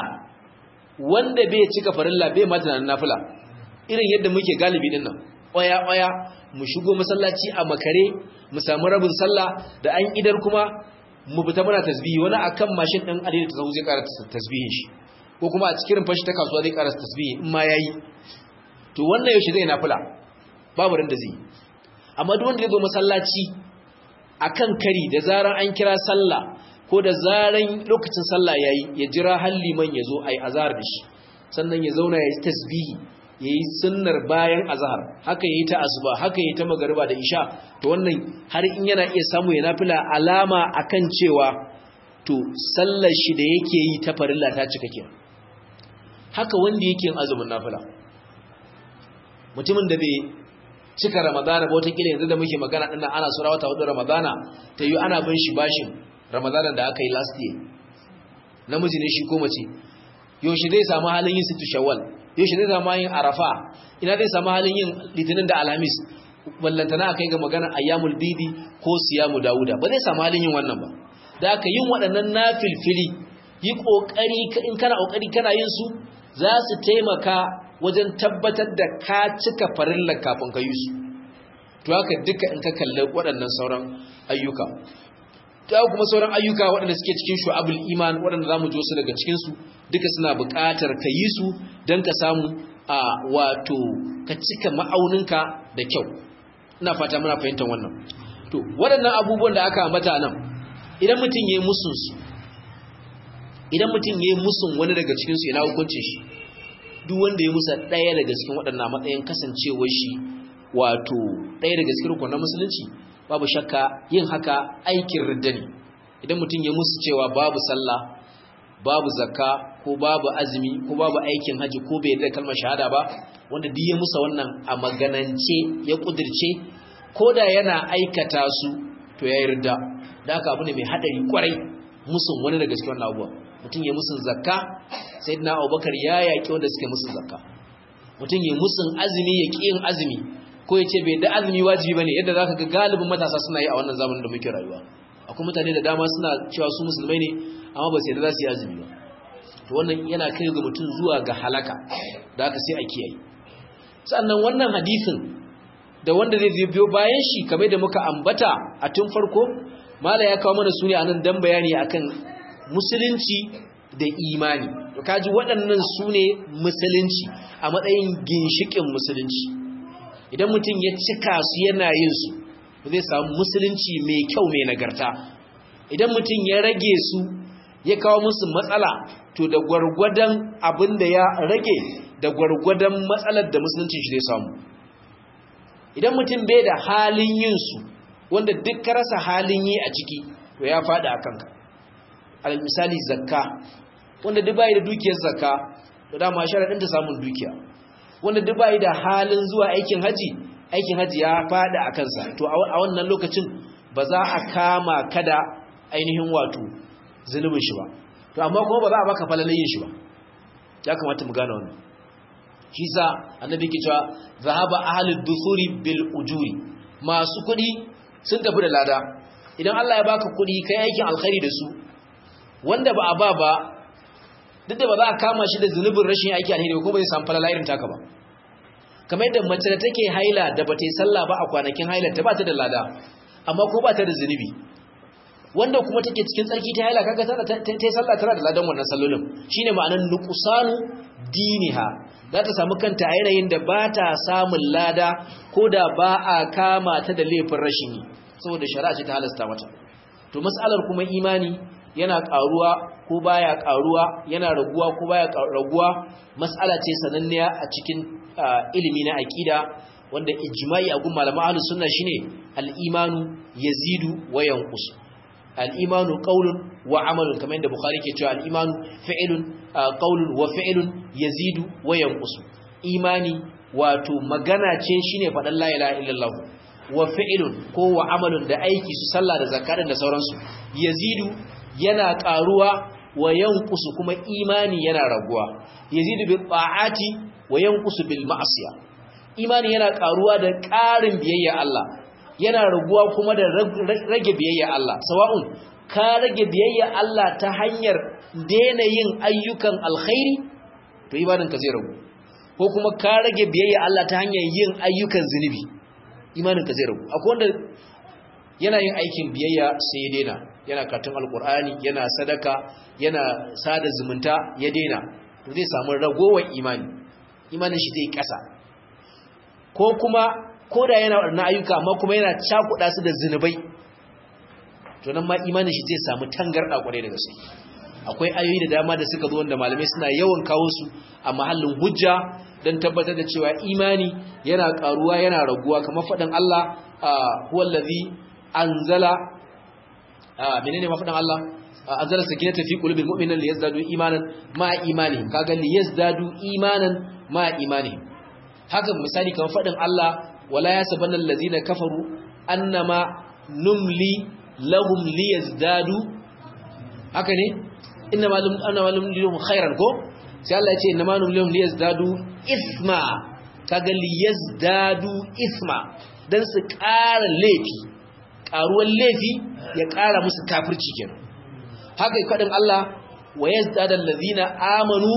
wanda bai cika farilla bai ma tunanin nafila irin yadda muke galibi din nan oya oya mu shigo masallaci a makare mu samu rabin sallah da an idar kuma mu fita muna tasbihi wani akan mashin din adai ta zai ƙara tasbihin shi ko kuma a cikin fashi ta kasuwa zai ƙara tasbihi in ma yayi to wannan yaushe zai nafila babu ran da zai amma duk wanda ya zo masallaci akan kari da zaran an kira sallah ko da zaran lokacin sallah yayi ya jira har liman yazo ai azhar da shi sannan ya zauna ya yi tasbihi yayi sunnar bayan azhar haka yayi ta asuba haka yayi ta magriba da isha to wannan har in yana iya samu ya nafila alama akan cewa to sallar shi da yake yi ta farilla ta cika kenan haka wanda yake yin azumin nafila mutumin da bai cika ramadana ba wata kila yanzu da muke magana din ana sura wata hudu ramadana ta yi ana bin shi bashin ramadanan da aka yi last year namiji ne shi ko mace yaushe zai samu halin yin sittu shawwal yaushe zai samu yin arafa ina zai samu halin yin litinin da alhamis ballantana akai ga magana ayyamul bidi ko siyamu dauda ba zai samu halin yin wannan ba da aka yin waɗannan nafilfili yi kokari in kana kokari kana yin su za su taimaka wajen tabbatar da ka cika farillar kafin ka yi su to haka duka in ka kalli waɗannan sauran ayyuka ta kuma sauran ayyuka waɗanda suke cikin shu'abul iman waɗanda zamu jo su daga cikin su duka suna buƙatar ka yi su dan ka samu a wato ka cika ma'auninka da kyau ina fata muna fahimtar wannan to waɗannan abubuwan da aka ambata nan idan mutum yayi musun su idan mutum yayi musun wani daga cikin su ina hukuncin shi duk wanda ya musa ɗaya daga cikin waɗannan matsayin kasancewar shi wato ɗaya daga cikin rukunin musulunci babu shakka yin haka aikin ridda ne idan mutum ya musu cewa babu sallah babu zakka ko babu azumi ko babu aikin haji ko bai yarda kalmar shahada ba wanda duk ya musa wannan a maganance ya kudirce koda yana aikata su to yayi ridda da haka abu ne mai hadari kwarai musun wani daga cikin wannan abuwa mutum ya musun zakka sayyidina Abubakar ya yaki wanda suke musun zakka mutum ya musun azumi ya ki yin azumi ko ya ce bai da azumi wajibi bane yadda zaka ga galibin matasa suna yi a wannan zamanin da muke rayuwa akwai mutane da dama suna cewa su musulmai ne amma ba su yarda za su yi azumi ba to wannan yana kai ga mutum zuwa ga halaka da haka sai a kiyaye sannan wannan hadisin da wanda zai biyo bayan shi kamar da muka ambata a tun farko mala ya kawo mana sune anan dan bayani akan musulunci da imani to kaji waɗannan sune musulunci a matsayin ginshikin musulunci idan mutum ya cika su yana yin su zai samu musulunci mai kyau mai nagarta idan mutum ya rage su ya kawo musu matsala to da gwargwadon abin da ya rage da gwargwadon matsalar da musulunci shi zai samu. Idan mutum bai da halin yin su wanda duk ka rasa halin yi a ciki to ya faɗi a kanka. Alal misali zakka, wanda duk bai da dukiyar zakka to dama sharadin ta samun dukiya. Wanda duk bai da halin zuwa aikin haji, aikin haji ya faɗi a kansa. To a wannan lokacin ba za a kama kada ainihin wato zunubin shi ba. To amma kuma ba za a baka falalin yin shi ba. Ya kamata mu gane wannan. Shi sa annabi ke cewa zahaba ahlud dusuri bil ujuri, masu kudi sun tafi da lada. Idan Allah ya baka kudi kai aikin alkhairi da su wanda ba a ba ba, duk da ba za a kama shi da zunubin rashin aiki alheri ba, ko ba zai samu falala irin taka ba. Kamar yadda mace da take haila da ba ta yi sallah ba a kwanakin hailar ta ba ta da lada, amma ko ba ta da zunubi. Wanda kuma take cikin tsarki ta haila kaga ta yi sallah tana da ladan wannan sallolin. Shine ma'anar nuqsanu diniha, za ta samu kanta a yanayin da ba ta samun lada ko da ba a kama ta da laifin rashin yi, saboda shari'a ce ta halasta mata. To mas'alar kuma imani yana karuwa ko baya karuwa, yana raguwa ko baya raguwa, mas'ala ce sananniya a cikin ilimi na aqida wanda ijma'i a gun malaman ahlus sunna shine al-imanu yazidu wa yanqus. Al-imanu qawlun wa amalun, kamar yadda Bukhari ke cewa al-imanu fi'lun qawlun wa fi'lun yazidu wa yanqus. Imani wato magana ce shine fadan la ilaha illallah, wa fi'lun ko wa amalun da aiki su sallah da zakka da sauransu. Yazidu yana karuwa wa yanqusu kuma imani yana raguwa. Yazidu bil ta'ati wa yanqusu bil ma'siyah. Imani yana karuwa da ƙarin biyayya Allah, yana raguwa kuma da rage biyayya Allah. Sawa'un ka rage biyayya Allah ta hanyar daina yin ayyukan alkhairi to imaninka zai ragu, ko kuma ka rage biyayya Allah ta hanyar yin ayyukan zunubi, imaninka zai ragu. Akwai wanda yana yin aikin biyayya sai ya daina, yana karatun alkur'ani, yana sadaka, yana sada zumunta ya daina, to zai samu ragowar imani, imanin shi zai kasa. Ko kuma koda yana wadannan ayyuka amma kuma yana cakuɗa su da zinubai, to nan ma imanin shi zai samu tangarda kwarai da gaske. Akwai ayoyi da dama da suka zo wanda malamai suna yawan kawo su a mahallin hujja don tabbatar da cewa imani yana karuwa yana raguwa, kamar faɗin Allah huwallazi anzala menene ma faɗin Allah anzala sakinata fi qulubil mu'minina liyazdadu imanan ma imanihim, kaga liyazdadu imanan ma imanihim. Haka misali kamar faɗin Allah wala yasabanna allazina kafaru annama numli lahum liyazdadu, haka ne innama annama numli lahum khairan ko sai Allah ya ce innama numli lahum liyazdadu isma, kaga liyazdadu isma dan su ƙara laifi, ƙaruwan laifi ya ƙara musu kafirci kenan. Haka faɗin Allah wa yazdadu allazina amanu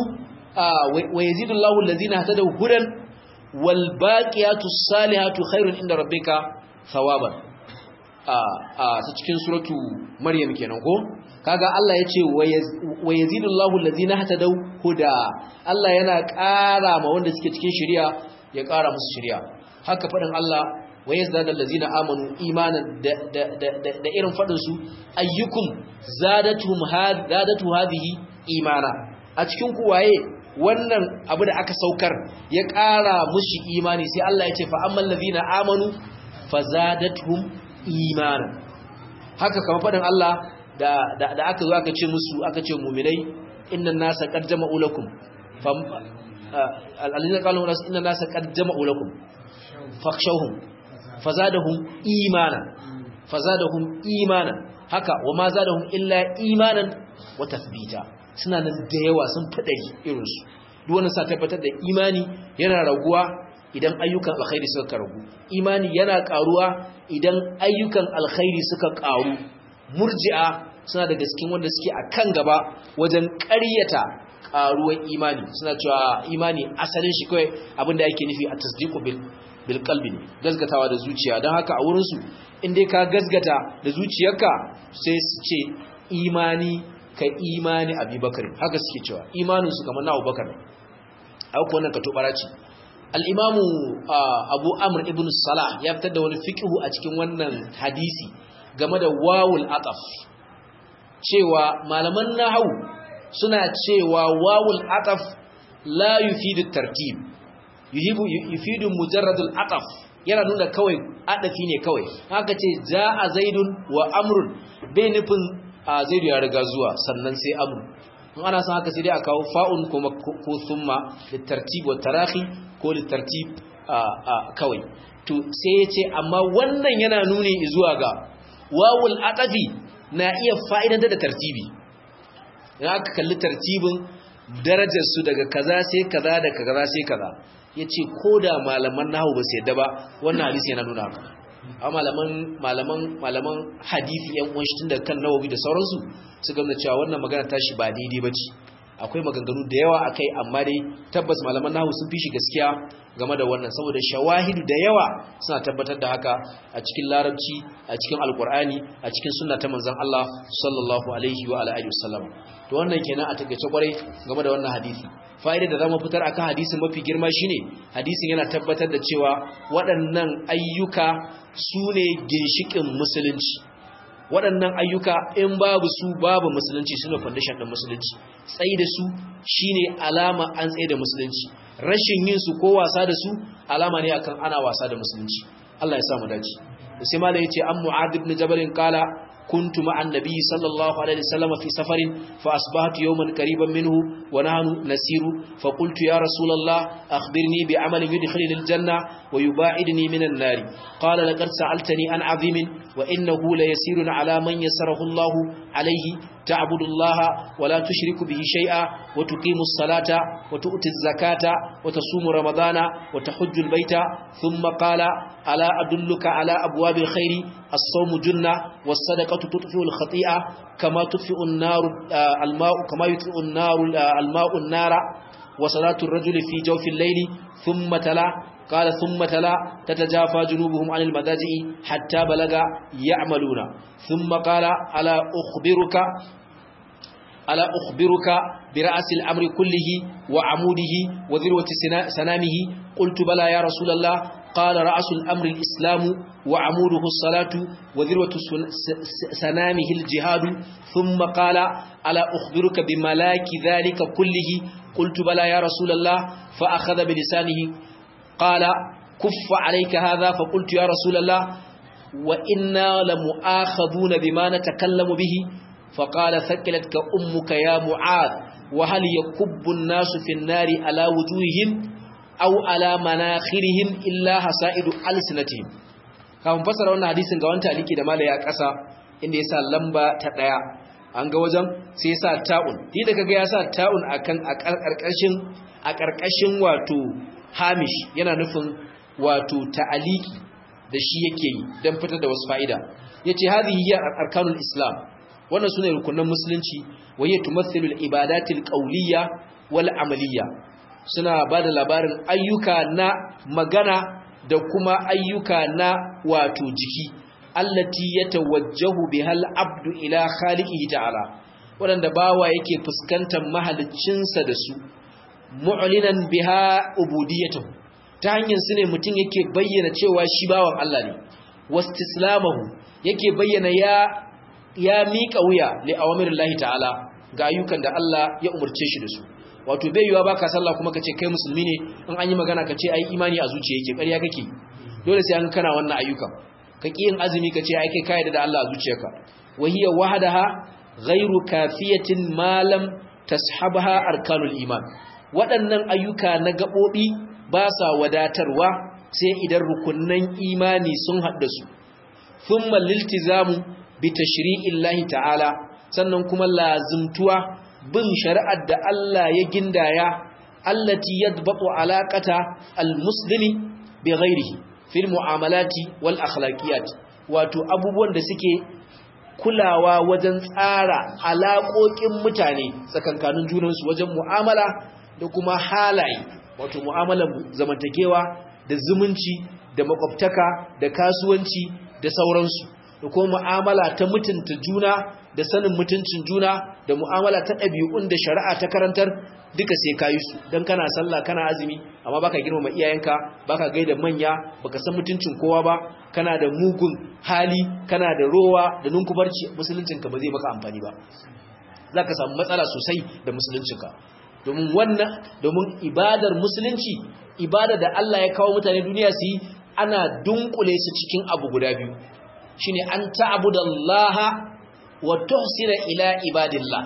wa yazidullahu allazina hatadaw hudan wal baqiyatu salihatu khairun inda rabbika thawaban. a a cikin suratu maryam kenan ko kaga Allah yace wa yazidullahu allazina hatadaw huda, Allah yana ƙara ma wanda suke cikin shari'a ya ƙara musu shari'a. Haka fadin Allah wa yazdadul allazina amanu imanan da da da, da irin fadin su ayyukum zadatuhum hadatu hadhihi imana. A cikin ku waye wannan abu da aka saukar ya ƙara mushi imani, sai Allah ya ce fa ammal ladina amanu fazadatuhum imanan. Haka kamar fadin Allah da da, da aka zo aka ce musu aka ce mu'minai innan nasa qad jama'u lakum fam alladhina qalu innan nasa qad jama'u lakum fakhshawhum fazadahum imanan fazadahum imanan. Haka wa ma zadahum illa imanan wa tathbita, suna nan da yawa sun fadari irin su. Duk wannan sa tabbatar da imani yana raguwa idan ayyukan alkhairi suka ragu, imani yana karuwa idan ayyukan alkhairi suka karu. Murji'a suna daga cikin wanda suke akan gaba wajen ƙaryata karuwar imani, suna cewa imani asalin shi kawai abinda yake nufi a tasdiqu bil bil qalbi ne, gazgatawa da zuciya. Dan haka a wurin su in dai ka gazgata da zuciyarka sai su ce imani ka imani Abubakar, haka suke cewa imanin su kamar na Abubakar. Ai ko wannan ka tobara ce. Al-Imamu Abu Amr ibn Salah ya fitar da wani fiqhu a cikin wannan hadisi game da wawul ataf. cewa malaman nahwu suna cewa wawul ataf la yufidu tartib yuhibu yufidu mujarradul ataf yana nuna kawai adafi ne kawai haka ce jaa zaidun wa amrun bai nufin zaidu ya riga zuwa sannan sai amru in ana san haka sai dai a kawo fa'un kuma ko thumma litartib wa tarahi ko litartib kawai to sai yace amma wannan yana nuni zuwa ga wawul atafi na iya fa'idantar da tartibi idan aka kalli tartibin darajar su daga kaza sai kaza da kaza sai kaza yace koda malaman nahwu ba su yadda ba wannan hadisi yana nuna haka amma malaman malaman malaman hadisi yan uwan shi tunda kan Nawawi da sauransu su gamna cewa wannan magana tashi ba daidai bace akwai maganganu da yawa akai amma dai tabbas malaman nahwu sun fi shi gaskiya game da wannan saboda shawahidu da yawa suna tabbatar da haka a cikin larabci a cikin alkur'ani a cikin sunna ta manzon Allah sallallahu alaihi wa alihi wasallam to wannan kenan a takeice kwarai game da wannan hadisi fa'ida da zamu fitar akan hadisin mafi girma shine hadisin yana tabbatar da cewa waɗannan ayyuka sune ginshikin musulunci waɗannan ayyuka in babu su babu musulunci sune foundation din musulunci tsayi da su shine alama an tsaye da musulunci rashin yin su ko wasa da su alama ne akan ana wasa da musulunci Allah ya sa mu dace sai malai yace an Mu'adh ibn Jabal qala كنت مع النبي صلى الله عليه وسلم في سفر فأصبحت يوما قريبا منه ونحن نسير فقلت يا رسول الله أخبرني بعمل يدخلني الجنة ويباعدني من النار قال لقد سألتني عن عظيم وإنه ليسير على من يسره الله عليه تعبد الله ولا تشرك به شيئا وتقيم الصلاة وتؤتي الزكاة وتصوم رمضان وتحج البيت ثم قال ألا أدلك على أبواب الخير الصوم جنة والصدقة تطفئ الخطيئة كما تطفئ النار الماء كما يطفئ النار الماء النار وصلاة الرجل في جوف الليل ثم تلا قال ثم تلا تتجافى جنوبهم عن المضاجع حتى بلغ يعملون ثم قال ألا أخبرك ألا أخبرك برأس الأمر كله وعموده وذروة سنامه قلت بلى يا رسول الله قال رأس الأمر الإسلام وعموده الصلاة وذروة سنامه الجهاد ثم قال ألا أخبرك بملاك ذلك كله قلت بلى يا رسول الله فأخذ بلسانه قال كف عليك هذا فقلت يا رسول الله وإنا لمؤاخذون بما نتكلم به فقال ثقلتك أمك يا معاذ وهل يكب الناس في النار على وجوههم أو على مناخرهم إلا حسائد ألسنتهم kafin fasara wannan hadisin ga wanda aliki da mala ya kasa inda yasa lamba ta daya an ga wajen sai yasa ta'un ni da kaga yasa ta'un akan a karkashin a karkashin wato hamish yana nufin wato ta'aliki da shi yake yi dan fitar da wasu fa'ida yace hadhihi hiya arkanul islam wannan sune rukunin musulunci waye tumathilu al-ibadatil qawliyya wal amaliyya suna bada labarin ayyuka na magana da kuma ayyuka na wato jiki allati yatawajjahu bihal abdu ila khaliqihi ta'ala wanda bawa yake fuskantar mahaliccinsa da su mu'linan biha ubudiyatuhu ta hanyar su ne mutum yake bayyana cewa shi bawan Allah ne wastislamahu yake bayyana ya ya miƙa wuya li awamirillahi ta'ala ga ayyukan da Allah ya umurce shi da su wato bai yiwa baka sallah kuma kace kai musulmi ne in an yi magana kace ai imani a zuciya yake ƙarya kake dole sai an kana wannan ayyukan ka ki yin azumi kace ai kai kai da Allah a zuciyarka wa hiya wahdaha ghairu kafiyatin ma lam tashabha arkanul iman waɗannan ayyuka na gabobi ba sa wadatarwa sai idan rukunnan imani sun hadda su thumma liltizamu bi tashri'illahi ta'ala sannan kuma lazimtuwa bin shari'ar da Allah ya gindaya allati yadbatu alaqata almuslimi bi ghairihi fil mu'amalati wal akhlaqiyat wato abubuwan da suke kulawa wajen tsara alaƙoƙin mutane tsakankanin junansu wajen mu'amala da kuma halaye wato mu'amalar zamantakewa da zumunci da makwabtaka da kasuwanci da sauransu da kuma mu'amala ta mutunta juna da sanin mutuncin juna da mu'amala ta ɗabi'un da shari'a ta karantar duka sai ka yi su don kana sallah kana azumi amma baka girmama iyayenka baka gaida manya baka san mutuncin kowa ba kana da mugun hali kana da rowa da nunkubarci musuluncinka ba zai maka amfani ba zaka samu matsala sosai da musuluncinka domin wannan domin ibadar musulunci ibada da Allah ya kawo mutane duniya su yi ana dunkule su cikin abu guda biyu shine an ta'budallaha wa tuhsina ila ibadillah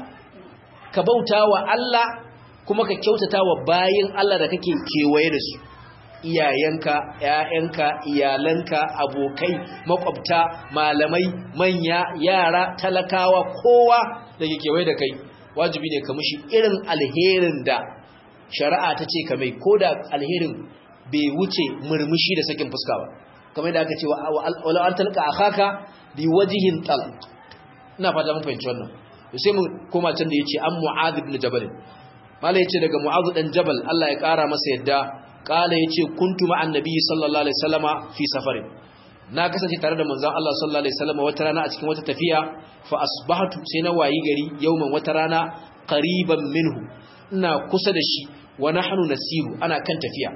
ka bauta wa Allah kuma ka kyautata wa bayin Allah da kake kewaye da su iyayenka ƴaƴanka iyalanka abokai makwabta malamai manya yara talakawa kowa da ke kewaye da kai wajibi ne ka mushi irin alherin da shari'a ta ce ka mai koda alherin bai wuce murmushi da sakin fuska ba kamar da aka ce wala an talqa akhaka bi wajhin talq ina fata mun fahimci wannan sai mu koma can da yace an mu'adh ibn jabal mallai yace daga mu'adh dan jabal Allah ya kara masa yadda kala yace kuntu ma'an nabiy sallallahu alaihi wasallama fi safarin na kasance tare da manzon Allah sallallahu alaihi wasallama wata rana a cikin wata tafiya fa asbahtu sai na wayi gari yauman wata rana qariban minhu ina kusa da shi wa nahnu nasiru ana kan tafiya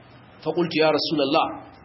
fa qultu ya rasulullah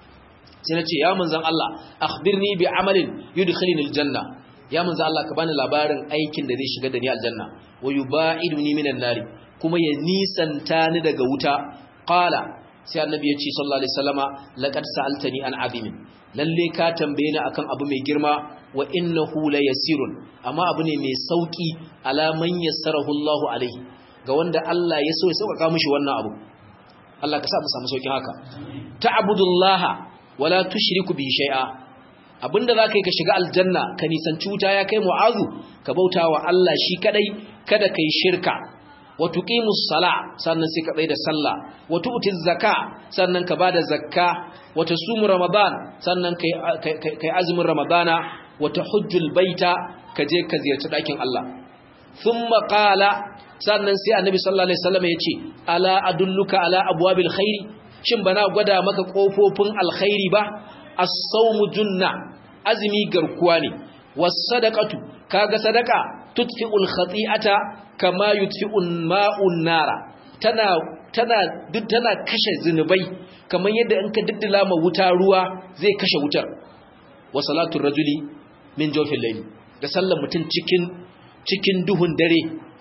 sai nace ya manzon Allah akhbirni bi amalin yudkhilni aljanna ya manzon Allah ka bani labarin aikin da zai shiga da ni aljanna wa yubaiduni minan nari kuma ya nisanta ni daga wuta qala sai annabi ya ce sallallahu alaihi wasallama laqad sa'altani an azimin lalle ka tambaye ni akan abu mai girma wa innahu la yasirun amma abu ne mai sauki ala man yassarahu Allahu alaihi ga wanda Allah ya so ya sauka mishi wannan abu Allah ka sa mu samu saukin haka ta'budullaha wala tushriku bi shay'a abinda zaka yi ka shiga aljanna ka nisanci wuta ya kai mu'azu ka bautawa Allah shi kadai kada kai shirka wa tuqimus sala sannan sai ka tsaya da sallah wa tu'tiz zakka sannan ka bada zakka wa tasumu ramadan sannan kai kai azumin ramadana wa tahujjul baita ka je ka ziyarci dakin Allah thumma qala sannan sai annabi sallallahu alaihi wasallam yace ala adulluka ala abwabil khairi shin bana gwada maka kofofin alkhairi ba as-sawmu junna azmi garkuwa ne was-sadaqatu kaga sadaka tutfi'ul khati'ata kama yutfi'un ma'un nara tana tana duk tana kashe zinubai kamar yadda in ka diddila ma wuta ruwa zai kashe wutar wa salatu rajuli min jawfil layl da sallar mutun cikin cikin duhun dare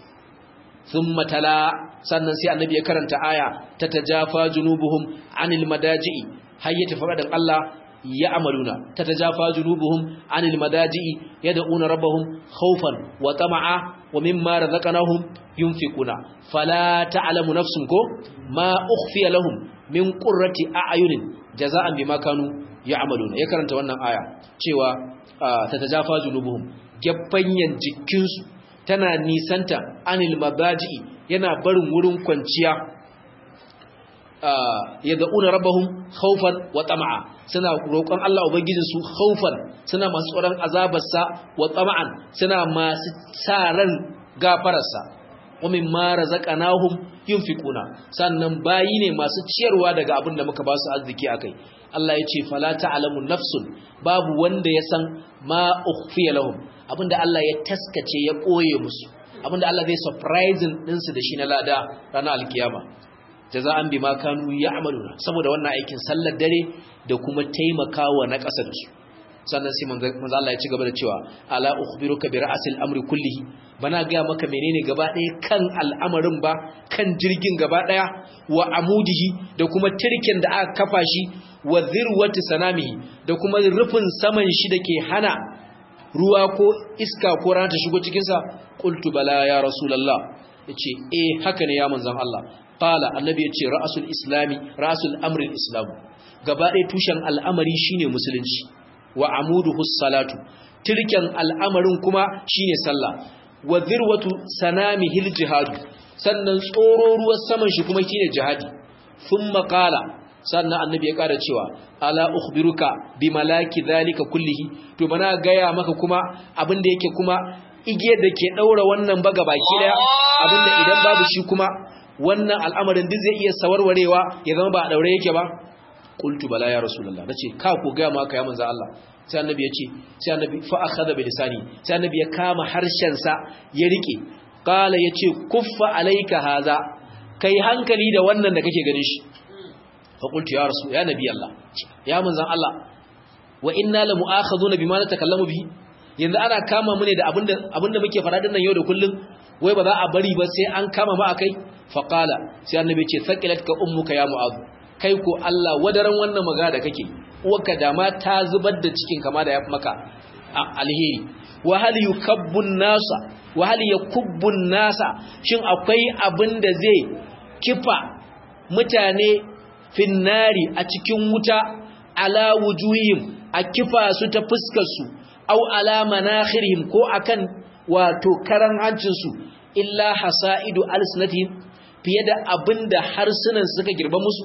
thumma tala sannan sai annabi ya karanta aya tatajafa junubuhum anil madaji'i hayyata faradan Allah ya amaluna tatajafa junubuhum anil madaji'i yad'una rabbahum khawfan wa tama'a wa mimma razaqnahum yunfiquna fala ta'lamu nafsun ko ma ukhfiya lahum min qurrati a'yunin jaza'an bima kanu ya'maluna ya karanta wannan aya cewa tatajafa junubuhum gabbanyan jikinsu tana nisanta anil madaji'i yana barin wurin kwanciya yad'una rabbahum khawfan wa tama'a suna roƙon Allah ubangijin su khawfan suna masu tsoron azabarsa wa tama'an suna masu tsaran gafararsa wa mimma razaqnahum yunfiquna sannan bayi ne masu ciyarwa daga abin da muka ba su arziki akai Allah ya ce fala ta'lamu nafsun babu wanda ya san ma ukhfiya lahum abinda Allah ya taskace ya koye musu abinda Allah zai surprising dinsu da shi na lada ranar alkiyama jaza'an bima kanu ya'maluna saboda wannan aikin sallar dare da kuma taimakawa na ƙasa da su sannan sai manzo Allah ya ci gaba da cewa ala ukhbiruka bi ra'sil amri kullihi bana ga maka menene gaba ɗaya kan al'amarin ba kan jirgin gaba ɗaya wa amudihi da kuma tirkin da aka kafa shi wa zirwati sanamihi da kuma rufin saman shi dake hana ruwa ko iska ko rana ta shigo cikin sa qultu bala ya rasulullah yace eh haka ne ya manzon Allah qala annabi yace ra'sul islami ra'sul amri islam gaba ɗaya tushen al'amari shine musulunci wa amuduhu salatu tirken al'amarin kuma shine sallah wa zirwatu sanamihil jihad sannan tsoro ruwan saman shi kuma shine jihadi thumma qala sannan annabi ya kada cewa ala ukhbiruka bi malaki zalika kullihi to bana gaya maka kuma abinda yake kuma igiyar da ke daura wannan baga baki daya abinda idan babu shi kuma wannan al'amarin duk zai iya sawarwarewa ya zama ba a daure yake ba qultu bala ya rasulullah nace ka ko ga maka ya manzo Allah sai annabi ya ce sai annabi fa akhadha bi lisani sai annabi ya kama harshen sa ya rike qala yace kuffa alayka hadha kai hankali da wannan da kake ganin shi fa qultu ya rasul ya nabi Allah ya manzon Allah wa inna la mu'akhaduna bima natakallamu bihi yanzu ana kama mu ne da abinda abinda muke fara dinnan yau da kullum wai ba za a bari ba sai an kama mu akai fa qala sai annabi ce thaqilatka ummuka ya mu'adh kai ko Allah wadaran wannan magana da kake uwarka da ma ta zubar da cikin kama da ya maka alheri wa hal yukabbun nasa wa hal yakubbun nasa shin akwai abin da zai kifa mutane finnari a cikin wuta ala wujuhim a kifa su ta fuskar su aw ala manakhirihim ko akan wato karan hancin su illa hasaidu alsinatihim fiye da abinda harsunan suka girba musu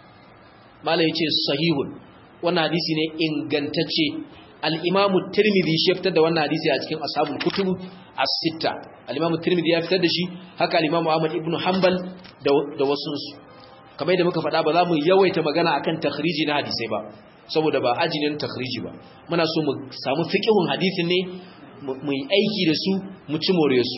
malai yace sahihun wannan hadisi ne ingantacce al-imamu tirmidhi shi fitar da wannan hadisi a cikin ashabul kutub as-sitta al-imamu tirmidhi ya fitar da shi haka al-imamu ahmad ibn hanbal da da wasu kamar yadda muka faɗa ba za mu yawaita magana akan takhriji na hadisai ba saboda ba ajinin takhriji ba muna so mu samu fiqhun hadisin ne mu yi aiki da su mu ci more su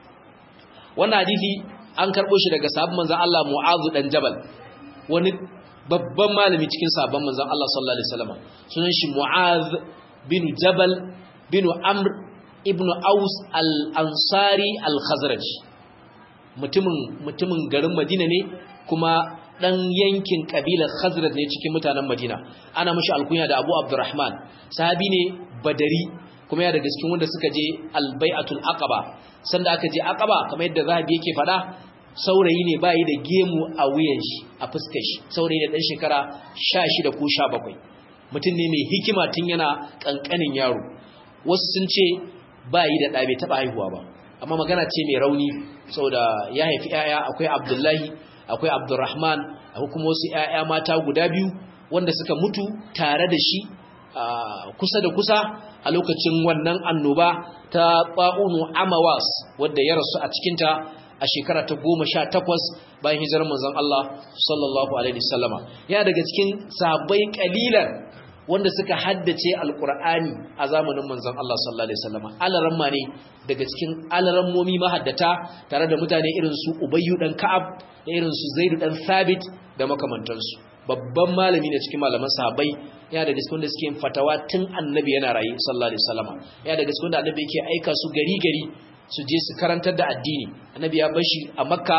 wannan hadisi an karbo shi daga sahabban manzon Allah Mu'adh dan Jabal wani babban malami cikin sahabban manzon Allah sallallahu alaihi wasallam sunan shi Mu'adh bin Jabal bin Amr ibn Aus al-Ansari al-Khazraj mutumin mutumin garin Madina ne kuma dan yankin kabilar Khazraj ne cikin mutanen Madina ana mishi alkunya da Abu Abdurrahman sahabi ne badari kuma ya daga cikin wanda suka je al-Bai'atul Aqaba sanda aka je Aqaba kamar yadda Zahabi yake fada saurayi ne bai da gemu a wuyan shi a fuskar shi saurayi ne dan shekara sha shida ko sha bakwai mutum ne mai hikima tun yana kankanin yaro wasu sun ce bai da da bai taba haihuwa ba amma magana ce mai rauni saboda ya haifi yaya akwai Abdullahi akwai Abdurrahman akwai kuma wasu yaya mata guda biyu wanda suka mutu tare da shi kusa da kusa a lokacin wannan annoba ta ba'unu amawas wanda ya rasu a cikin ta a shekara ta goma sha takwas bayan hijirar manzon Allah sallallahu alaihi wasallama yana daga cikin sahabbai kalilan wanda suka haddace alqur'ani a zamanin manzon Allah sallallahu alaihi wasallama alaramma ne daga cikin alarammomi mahaddata tare da mutane irin su Ubayyu dan Ka'ab da irin su Zaid dan Thabit da makamantansu babban malami ne cikin malaman sahabbai yana daga cikin da suke fatawa tun annabi yana rayi sallallahu alaihi wasallama yana daga cikin da annabi yake aika su gari gari su je su karantar da addini annabi ya bar shi a makka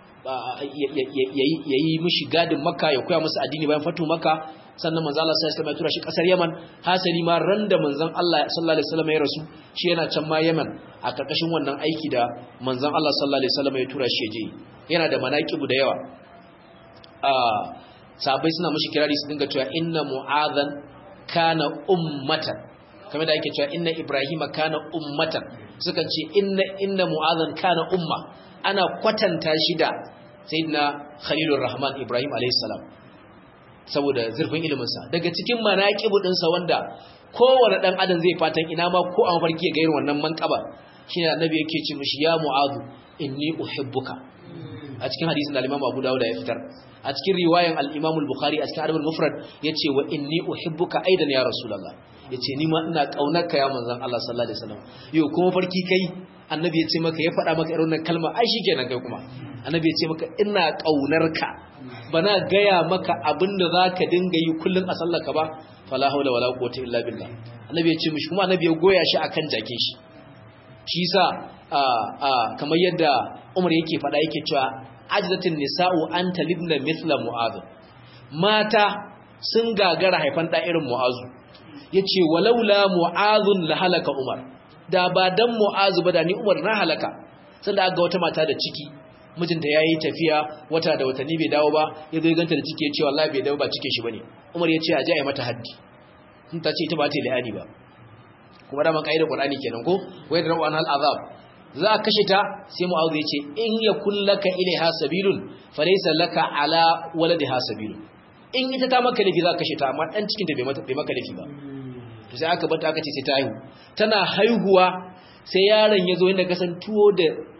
yayi mishi gadin makka ya koya musu addini bayan fatu makka sannan manzo Allah sallallahu alaihi wasallam ya tura shi kasar Yaman hasali ma ran da manzon Allah sallallahu alaihi wasallam ya rasu shi yana can ma Yaman a karkashin wannan aiki da manzon Allah sallallahu alaihi wasallam ya tura shi je yana da manaqibu da yawa a sahabbai suna mishi kirari su dinga cewa inna mu'adhan kana ummatan kamar da ake cewa inna ibrahima kana ummatan suka ce inna inna mu'adhan kana umma ana kwatanta shi da sayyidina khalilur rahman ibrahim alayhis salam saboda zurfin ilimin sa daga cikin manaqibu din sa wanda kowanne dan adam zai fatan ina ma ko an farki ga irin wannan manqaba shine annabi yake ce mishi ya mu'adhu inni uhibbuka a cikin hadisin da Imam Abu Dawud ya fitar a cikin riwayan al-Imam al-Bukhari a cikin Adab al-Mufrad yace wa inni uhibbuka aidan ya rasulullah yace ni ma ina kaunarka ya manzon Allah sallallahu alaihi wasallam yau kuma farki kai annabi yace maka ya faɗa maka irin wannan kalma ai shikenan kai kuma annabi yace maka ina kaunarka bana gaya maka abinda zaka dinga yi kullun a sallarka ba fala haula wala quwwata illa billah annabi yace mishi kuma annabi ya goya shi akan jakin shi shi yasa a a kamar yadda Umar yake faɗa yake cewa ajzatin nisa'u anta libna mithla mu'adh mata sun gagara haifan da irin mu'azu yace walaula mu'azun la halaka umar da ba dan mu'azu ba da ni umar na halaka sanda ga wata mata da ciki mijinta yayi tafiya wata da watanni bai dawo ba yazo ganta da ciki yace wallahi bai dawo ba cikin shi bane umar yace a je a yi mata haddi in ta ce ita ba ta la'ani ba kuma da man kaida qur'ani kenan ko wai da rawan al azab za a kashe ta sai mu'azu yace in yakul laka ilaiha sabilun falaysa laka ala waladiha sabilun in ita ta maka laifi za ka kashe ta amma dan cikin ta bai mata bai maka laifi ba to sai aka bata aka ce sai ta haihu tana haihuwa sai yaron yazo inda kasan tuwo da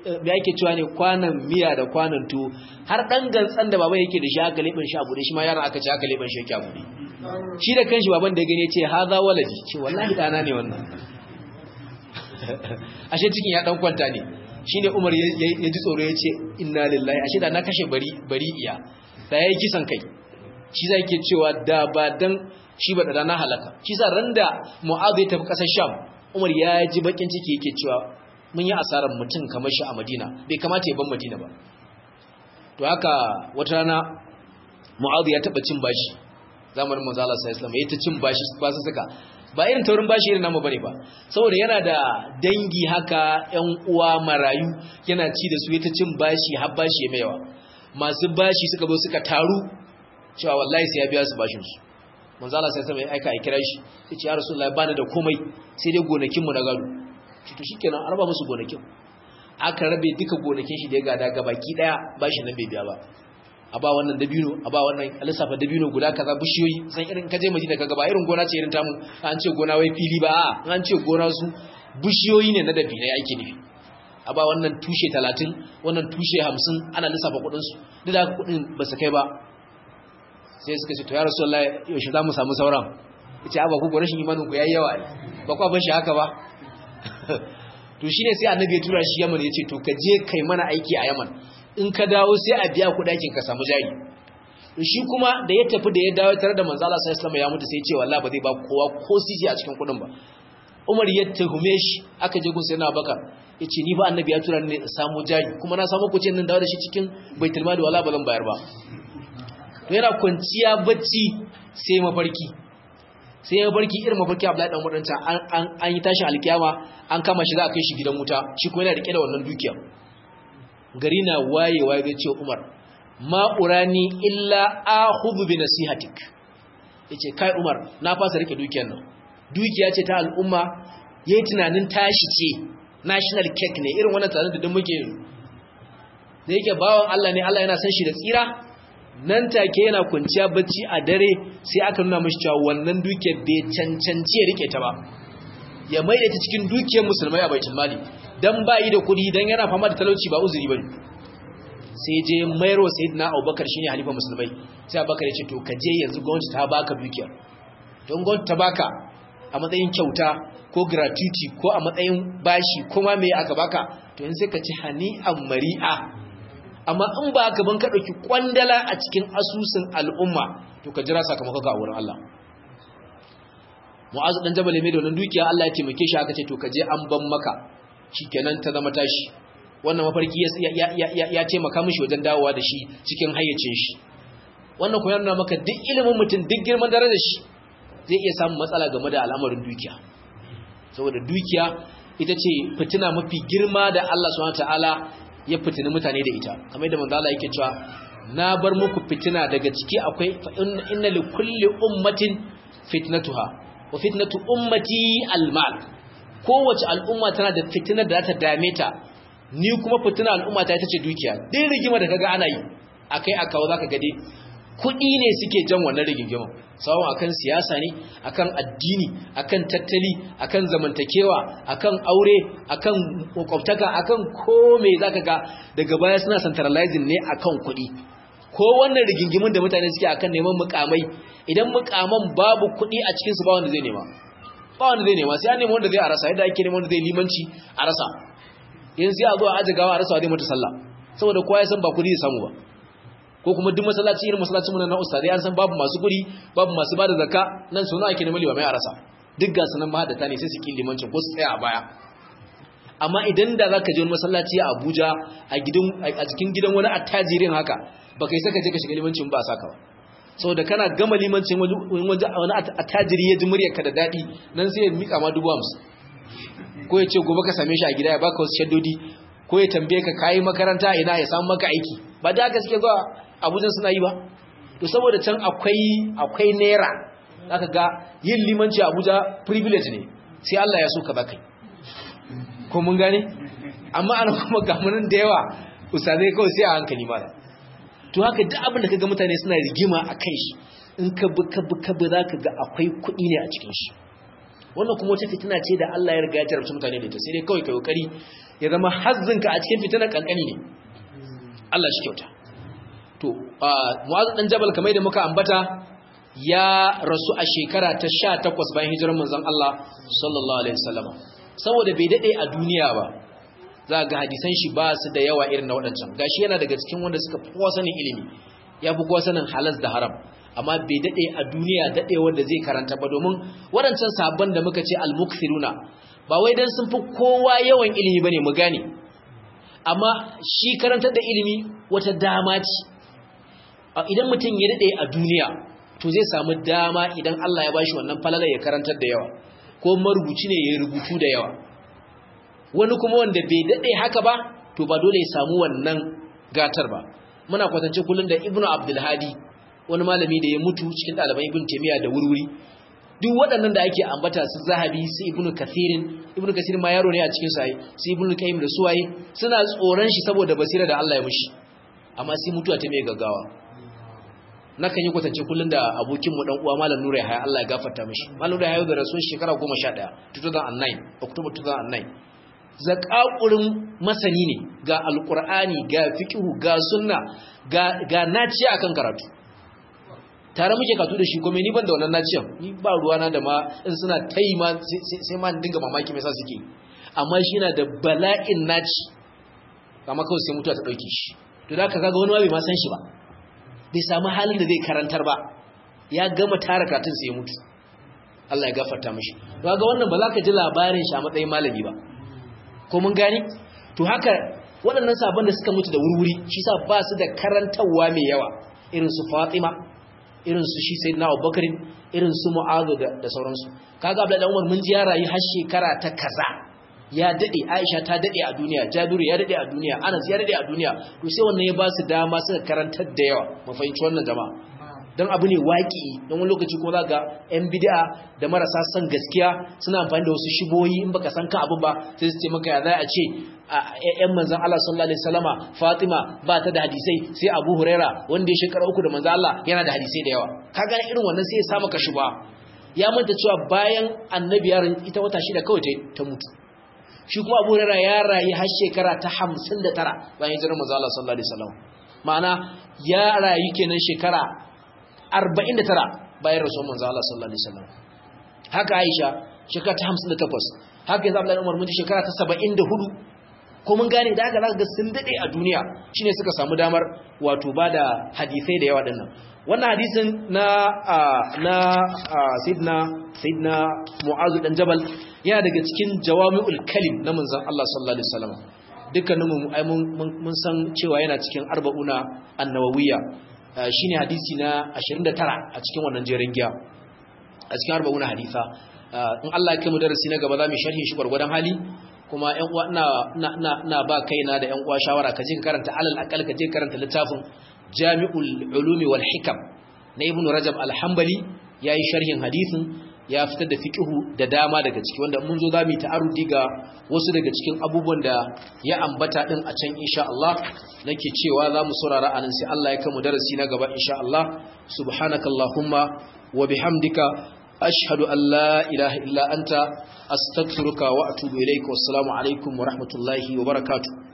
me yake cewa ne kwanan miya da kwanan tuwo har dan gantsan da baban yake da shi aka leban shi a bude shi ma yaron aka ce aka leban shi yake a bude shi da kanshi baban da ya gane ce haza waladi ce wallahi dana ne wannan ashe cikin ya dan kwanta ne shine Umar ya ji tsoro ya ce inna lillahi ashe da na kashe bari bari iya da yayi kisan kai shi zai yake cewa da ba dan shi ba da na halaka shi sa randa Mu'adh ya tafi kasar Sham Umar ya ji bakin ciki yake cewa mun yi asarar mutum kamar shi a Madina bai kamata ya ban Madina ba to haka wata rana Mu'adh ya taba cin bashi zamanin manzo Allah sallallahu alaihi wasallam yayin ta cin bashi ba su saka ba irin taurin bashi irin namu bane ba saboda yana da dangi haka ƴan uwa marayu yana ci da su yayin ta cin bashi har bashi ya maiwa masu bashi suka zo suka taru cewa wallahi sai ya biya su bashin su manzo Allah sallallahu alaihi wasallam ya aika a kira shi yace ya rasulullahi bani da komai sai dai gonakin mu na gado to shikenan an raba musu gonakin aka rabe duka gonakin shi da ya gada gabaki daya bashi nan bai biya ba a ba wannan dabino a ba wannan alisafa dabino guda kaza bishiyoyi san irin kaje Madina kaga ba irin gona ce irin tamu an ce gona wai fili ba a an ce gona su bishiyoyi ne na dabino yake nufi a ba wannan tushe talatin wannan tushe hamsin ana lissafa kudin su duk da kudin ba su kai ba sai suka ce to ya rasulullahi yaushe za mu samu sauran yace a ba ku rashin imanin ku yayi yawa ba ku ban shi haka ba to shine sai annabi ya tura shi Yaman yace to ka je kai mana aiki a Yaman in ka dawo sai a biya ku dakin ka samu jari shi kuma da ya tafi da ya dawo tare da manzo Allah sallallahu alaihi wasallam ya mutu sai ya ce wallahi ba zai ba kowa ko sisi a cikin kudin ba Umar ya tuhume shi aka je gun sayyidina Abubakar yace ni ba annabi ya tura ni in samu jari kuma na samu kuce nan dawo da shi cikin baitul mali wallahi ba zan bayar ba to yana kwanciya bacci sai mafarki sai mafarki irin mafarki Abdullahi dan wadanta an an yi tashin alkiyama an kama shi za a kai shi gidan wuta shi kuma yana rike da wannan dukiya gari na wayewa ya ce Umar ma urani illa akhudhu bi nasihatik yace kai Umar na fasa rike dukiyar nan dukiya ce ta al'umma yayi tunanin tashi ce national cake ne irin wannan tsarin da duk muke da yake bawon Allah ne Allah yana san shi da tsira nan take yana kunciya bacci a dare sai aka nuna mishi cewa wannan dukiyar bai cancanci ya rike ta ba ya maida ta cikin dukiyar musulmai a baitul mali dan bayi da kudi dan yana fama da talauci ba uzuri bane sai je mayro sayyidina Abubakar shine halifa musulmai sai Abubakar ya ce to ka je yanzu gwamnati ta baka dukiyar don gwamnati ta baka a matsayin kyauta ko gratuity ko a matsayin bashi kuma me aka baka to yanzu sai ka ci hani'an mari'a amma in ba ka ban ka dauki kwandala a cikin asusun al'umma to ka jira sakamakon ka a wurin Allah Mu'az dan Jabal mai da wannan dukiya Allah ya taimake shi aka ce to ka je an ban maka shikenan ta zama tashi wannan mafarki ya ya ya ya taimaka mishi wajen dawowa da shi cikin hayyacin shi wannan ko yana maka duk ilimin mutum duk girman darajar shi zai iya samun matsala game da al'amarin dukiya saboda dukiya ita ce fitina mafi girma da Allah subhanahu wataala ya fitini mutane da ita kamar yadda manzo Allah yake cewa na bar muku fitina daga ciki akwai inna li kulli ummatin fitnatuha wa fitnatu ummati almal kowace al'umma tana da fitinar da za ta dame ta ni kuma fitina al'umma ta ita ce dukiya din rigima da kaga ana yi akai akawo zaka ga dai kudi ne suke jan wannan rigima sawon akan siyasa ne akan addini akan tattali akan zamantakewa akan aure akan kokautaka akan kome zaka ga daga baya suna centralizing ne akan kudi ko wannan rigingimin da mutane suke akan neman mukamai idan mukaman babu kudi a cikin su ba wanda zai nema ba wanda zai nema sai an nemi wanda zai a rasa yadda ake neman wanda zai limanci a rasa yanzu ya zo a aje gawa a rasa dai mata sallah saboda kowa ya san ba kudi zai samu ba ko kuma duk masallaci irin masallacin mu na ustadai an san babu masu kudi babu masu bada zakka nan sunan ake neman limamai a rasa duk ga sanan mahadata ne sai su kin limancin ko su tsaya a baya amma idan da zaka je wani masallaci a Abuja a gidan a cikin gidan wani attajirin haka baka yi saka je ka shiga limancin ba saka ba saboda kana gama limancin wani attajiri ya ji muryarka da dadi nan sai ya mika ma dubu hamsin ko ya ce gobe ka same shi a gida ya baka wasu shaddodi ko ya tambaye ka kai makaranta ina ya samu maka aiki ba da haka suke zuwa Abuja suna yi ba to saboda can akwai akwai naira zaka ga yin limanci a Abuja privilege ne sai Allah ya so ka baka ko mun gane amma ana kuma ga mun da yawa ustazai kawai sai a hankali mala to haka duk abin da kaga mutane suna rigima akan shi in ka bi ka bi ka bi zaka ga akwai kuɗi ne a cikin shi wannan kuma wata fitina ce da Allah ya riga ya tarabta mutane da ita sai dai kawai kai kokari ya zama hazzinka a cikin fitinar kankani ne Allah shi kyauta to Mu'adh dan Jabal kamar da muka ambata ya rasu a shekara ta sha takwas bayan hijirar manzon Allah sallallahu alaihi wasallam saboda bai dade a duniya ba za ga hadisan shi ba su da yawa irin na wadancan gashi yana daga cikin wanda suka fi kowa sanin ilimi ya fi kowa sanin halal da haram amma bai dade a duniya dade wanda zai karanta ba domin wadancan sahabban da muka ce al-mukthiruna ba wai dan sun fi kowa yawan ilimi bane mu gane amma shi karantar da ilimi wata dama ce idan mutum ya dade a duniya to zai samu dama idan Allah ya bashi wannan falala ya karantar da yawa ko marubuci ne ya rubutu da yawa wani kuma wanda bai dade haka ba to ba dole ya samu wannan gatar ba muna kwatance kullun da Ibn Abdul Hadi wani malami da ya mutu cikin ɗaliban Ibn Taymiyyah da wurwuri duk waɗannan da ake ambata su Zahabi su Ibn Kathirin Ibn Kathir ma yaro ne a cikin sai su Ibn Qayyim da suwaye suna tsoron shi saboda basira da Allah ya mishi amma sai mutuwa ta mai gaggawa nakan yi kwatance kullun da abokin mu dan uwa Malam Nura Yahaya Allah ya gafarta mishi Malam Nura Yahaya da rasuwar shekara goma sha ɗaya two thousand nine October two thousand nine zakakurin masani ne ga alqur'ani ga fiqhu ga sunna ga ga naci akan karatu tare muke katu da shi kuma ni ban da wannan naciyan ni ba ruwana da ma in suna tayi ma sai ma dinga mamaki me yasa suke amma shi yana da bala'in naci amma kawai sai mutuwa ta dauke shi to da ka kaga wani ma bai ma san shi ba bai samu halin da zai karantar ba ya gama tara karatun sai ya mutu Allah ya gafarta mishi to kaga wannan ba za ka ji labarin shi a matsayin malami ba ko mun gani to haka waɗannan sabon da suka mutu da wurwuri shi sa ba su da karantarwa mai yawa irin su Fatima irin su shi Sayyidina Abubakar irin su Mu'adh da, da sauransu kaga Abdullahi Umar mun ji ya rayu har shekara ta kaza ya dade Aisha ta dade a duniya Jabiru ya dade a duniya Anas ya dade a duniya to sai wannan ya ba su dama suka karantar da yawa mu fahimci wannan jama'a dan abu ne waki dan wani lokaci ko zaka yan bid'a da marasa san gaskiya suna amfani da wasu shiboyi in baka san ka abu ba sai su ce maka ya za a ce ƴan manzon Allah sallallahu alaihi wasallama Fatima ba ta da hadisai sai Abu Huraira wanda ya shekara uku da manzon Allah yana da hadisai da yawa kaga irin wannan sai ya sa maka shuba ya manta cewa bayan annabi ya ita wata shida kawai ta mutu shi kuma Abu Hurairah ya rayu har shekara ta hamsin da tara bayan hijirar manzo Allah sallallahu alaihi wasallam ma'ana ya rayu kenan shekara arba'in da tara bayan rasul manzo Allah sallallahu alaihi wasallam haka Aisha shekara ta hamsin da takwas haka yanzu Abdullahi Umar mun shekara ta saba'in da hudu ko mun gane da haka zaka ga sun dade a duniya shine suka samu damar wato bada hadisai da yawa dinnan wannan hadisin na na sayyidina sayyidina Mu'adh dan Jabal yana daga cikin jawami'ul kalim na manzon Allah sallallahu alaihi wasallam dukkanin mu ai mun san cewa yana cikin arba'una an-nawawiyya shine hadisi na ashirin da tara a cikin wannan jerin giya a cikin arba'una hadisa in Allah ya kai mu darasi na gaba za mu sharhi shi gurgurdan hali kuma ƴan uwa ina ina ina ba kaina da ƴan uwa shawara ka je ka karanta alal aqal ka je karanta littafin Jami'ul Ulumi wal Hikam na Ibn Rajab al-Hanbali yayi sharhin hadisin ya fitar da fiqhu da dama daga ciki wanda mun zo zamu ta'arudi ga wasu daga cikin abubuwan da ya ambata din a can insha Allah nake cewa zamu saurara anan sai Allah ya kamu darasi na gaba insha Allah subhanakallahumma wa bihamdika ashhadu an la ilaha illa anta astaghfiruka wa atubu ilaik wassalamu alaikum wa rahmatullahi wa barakatuh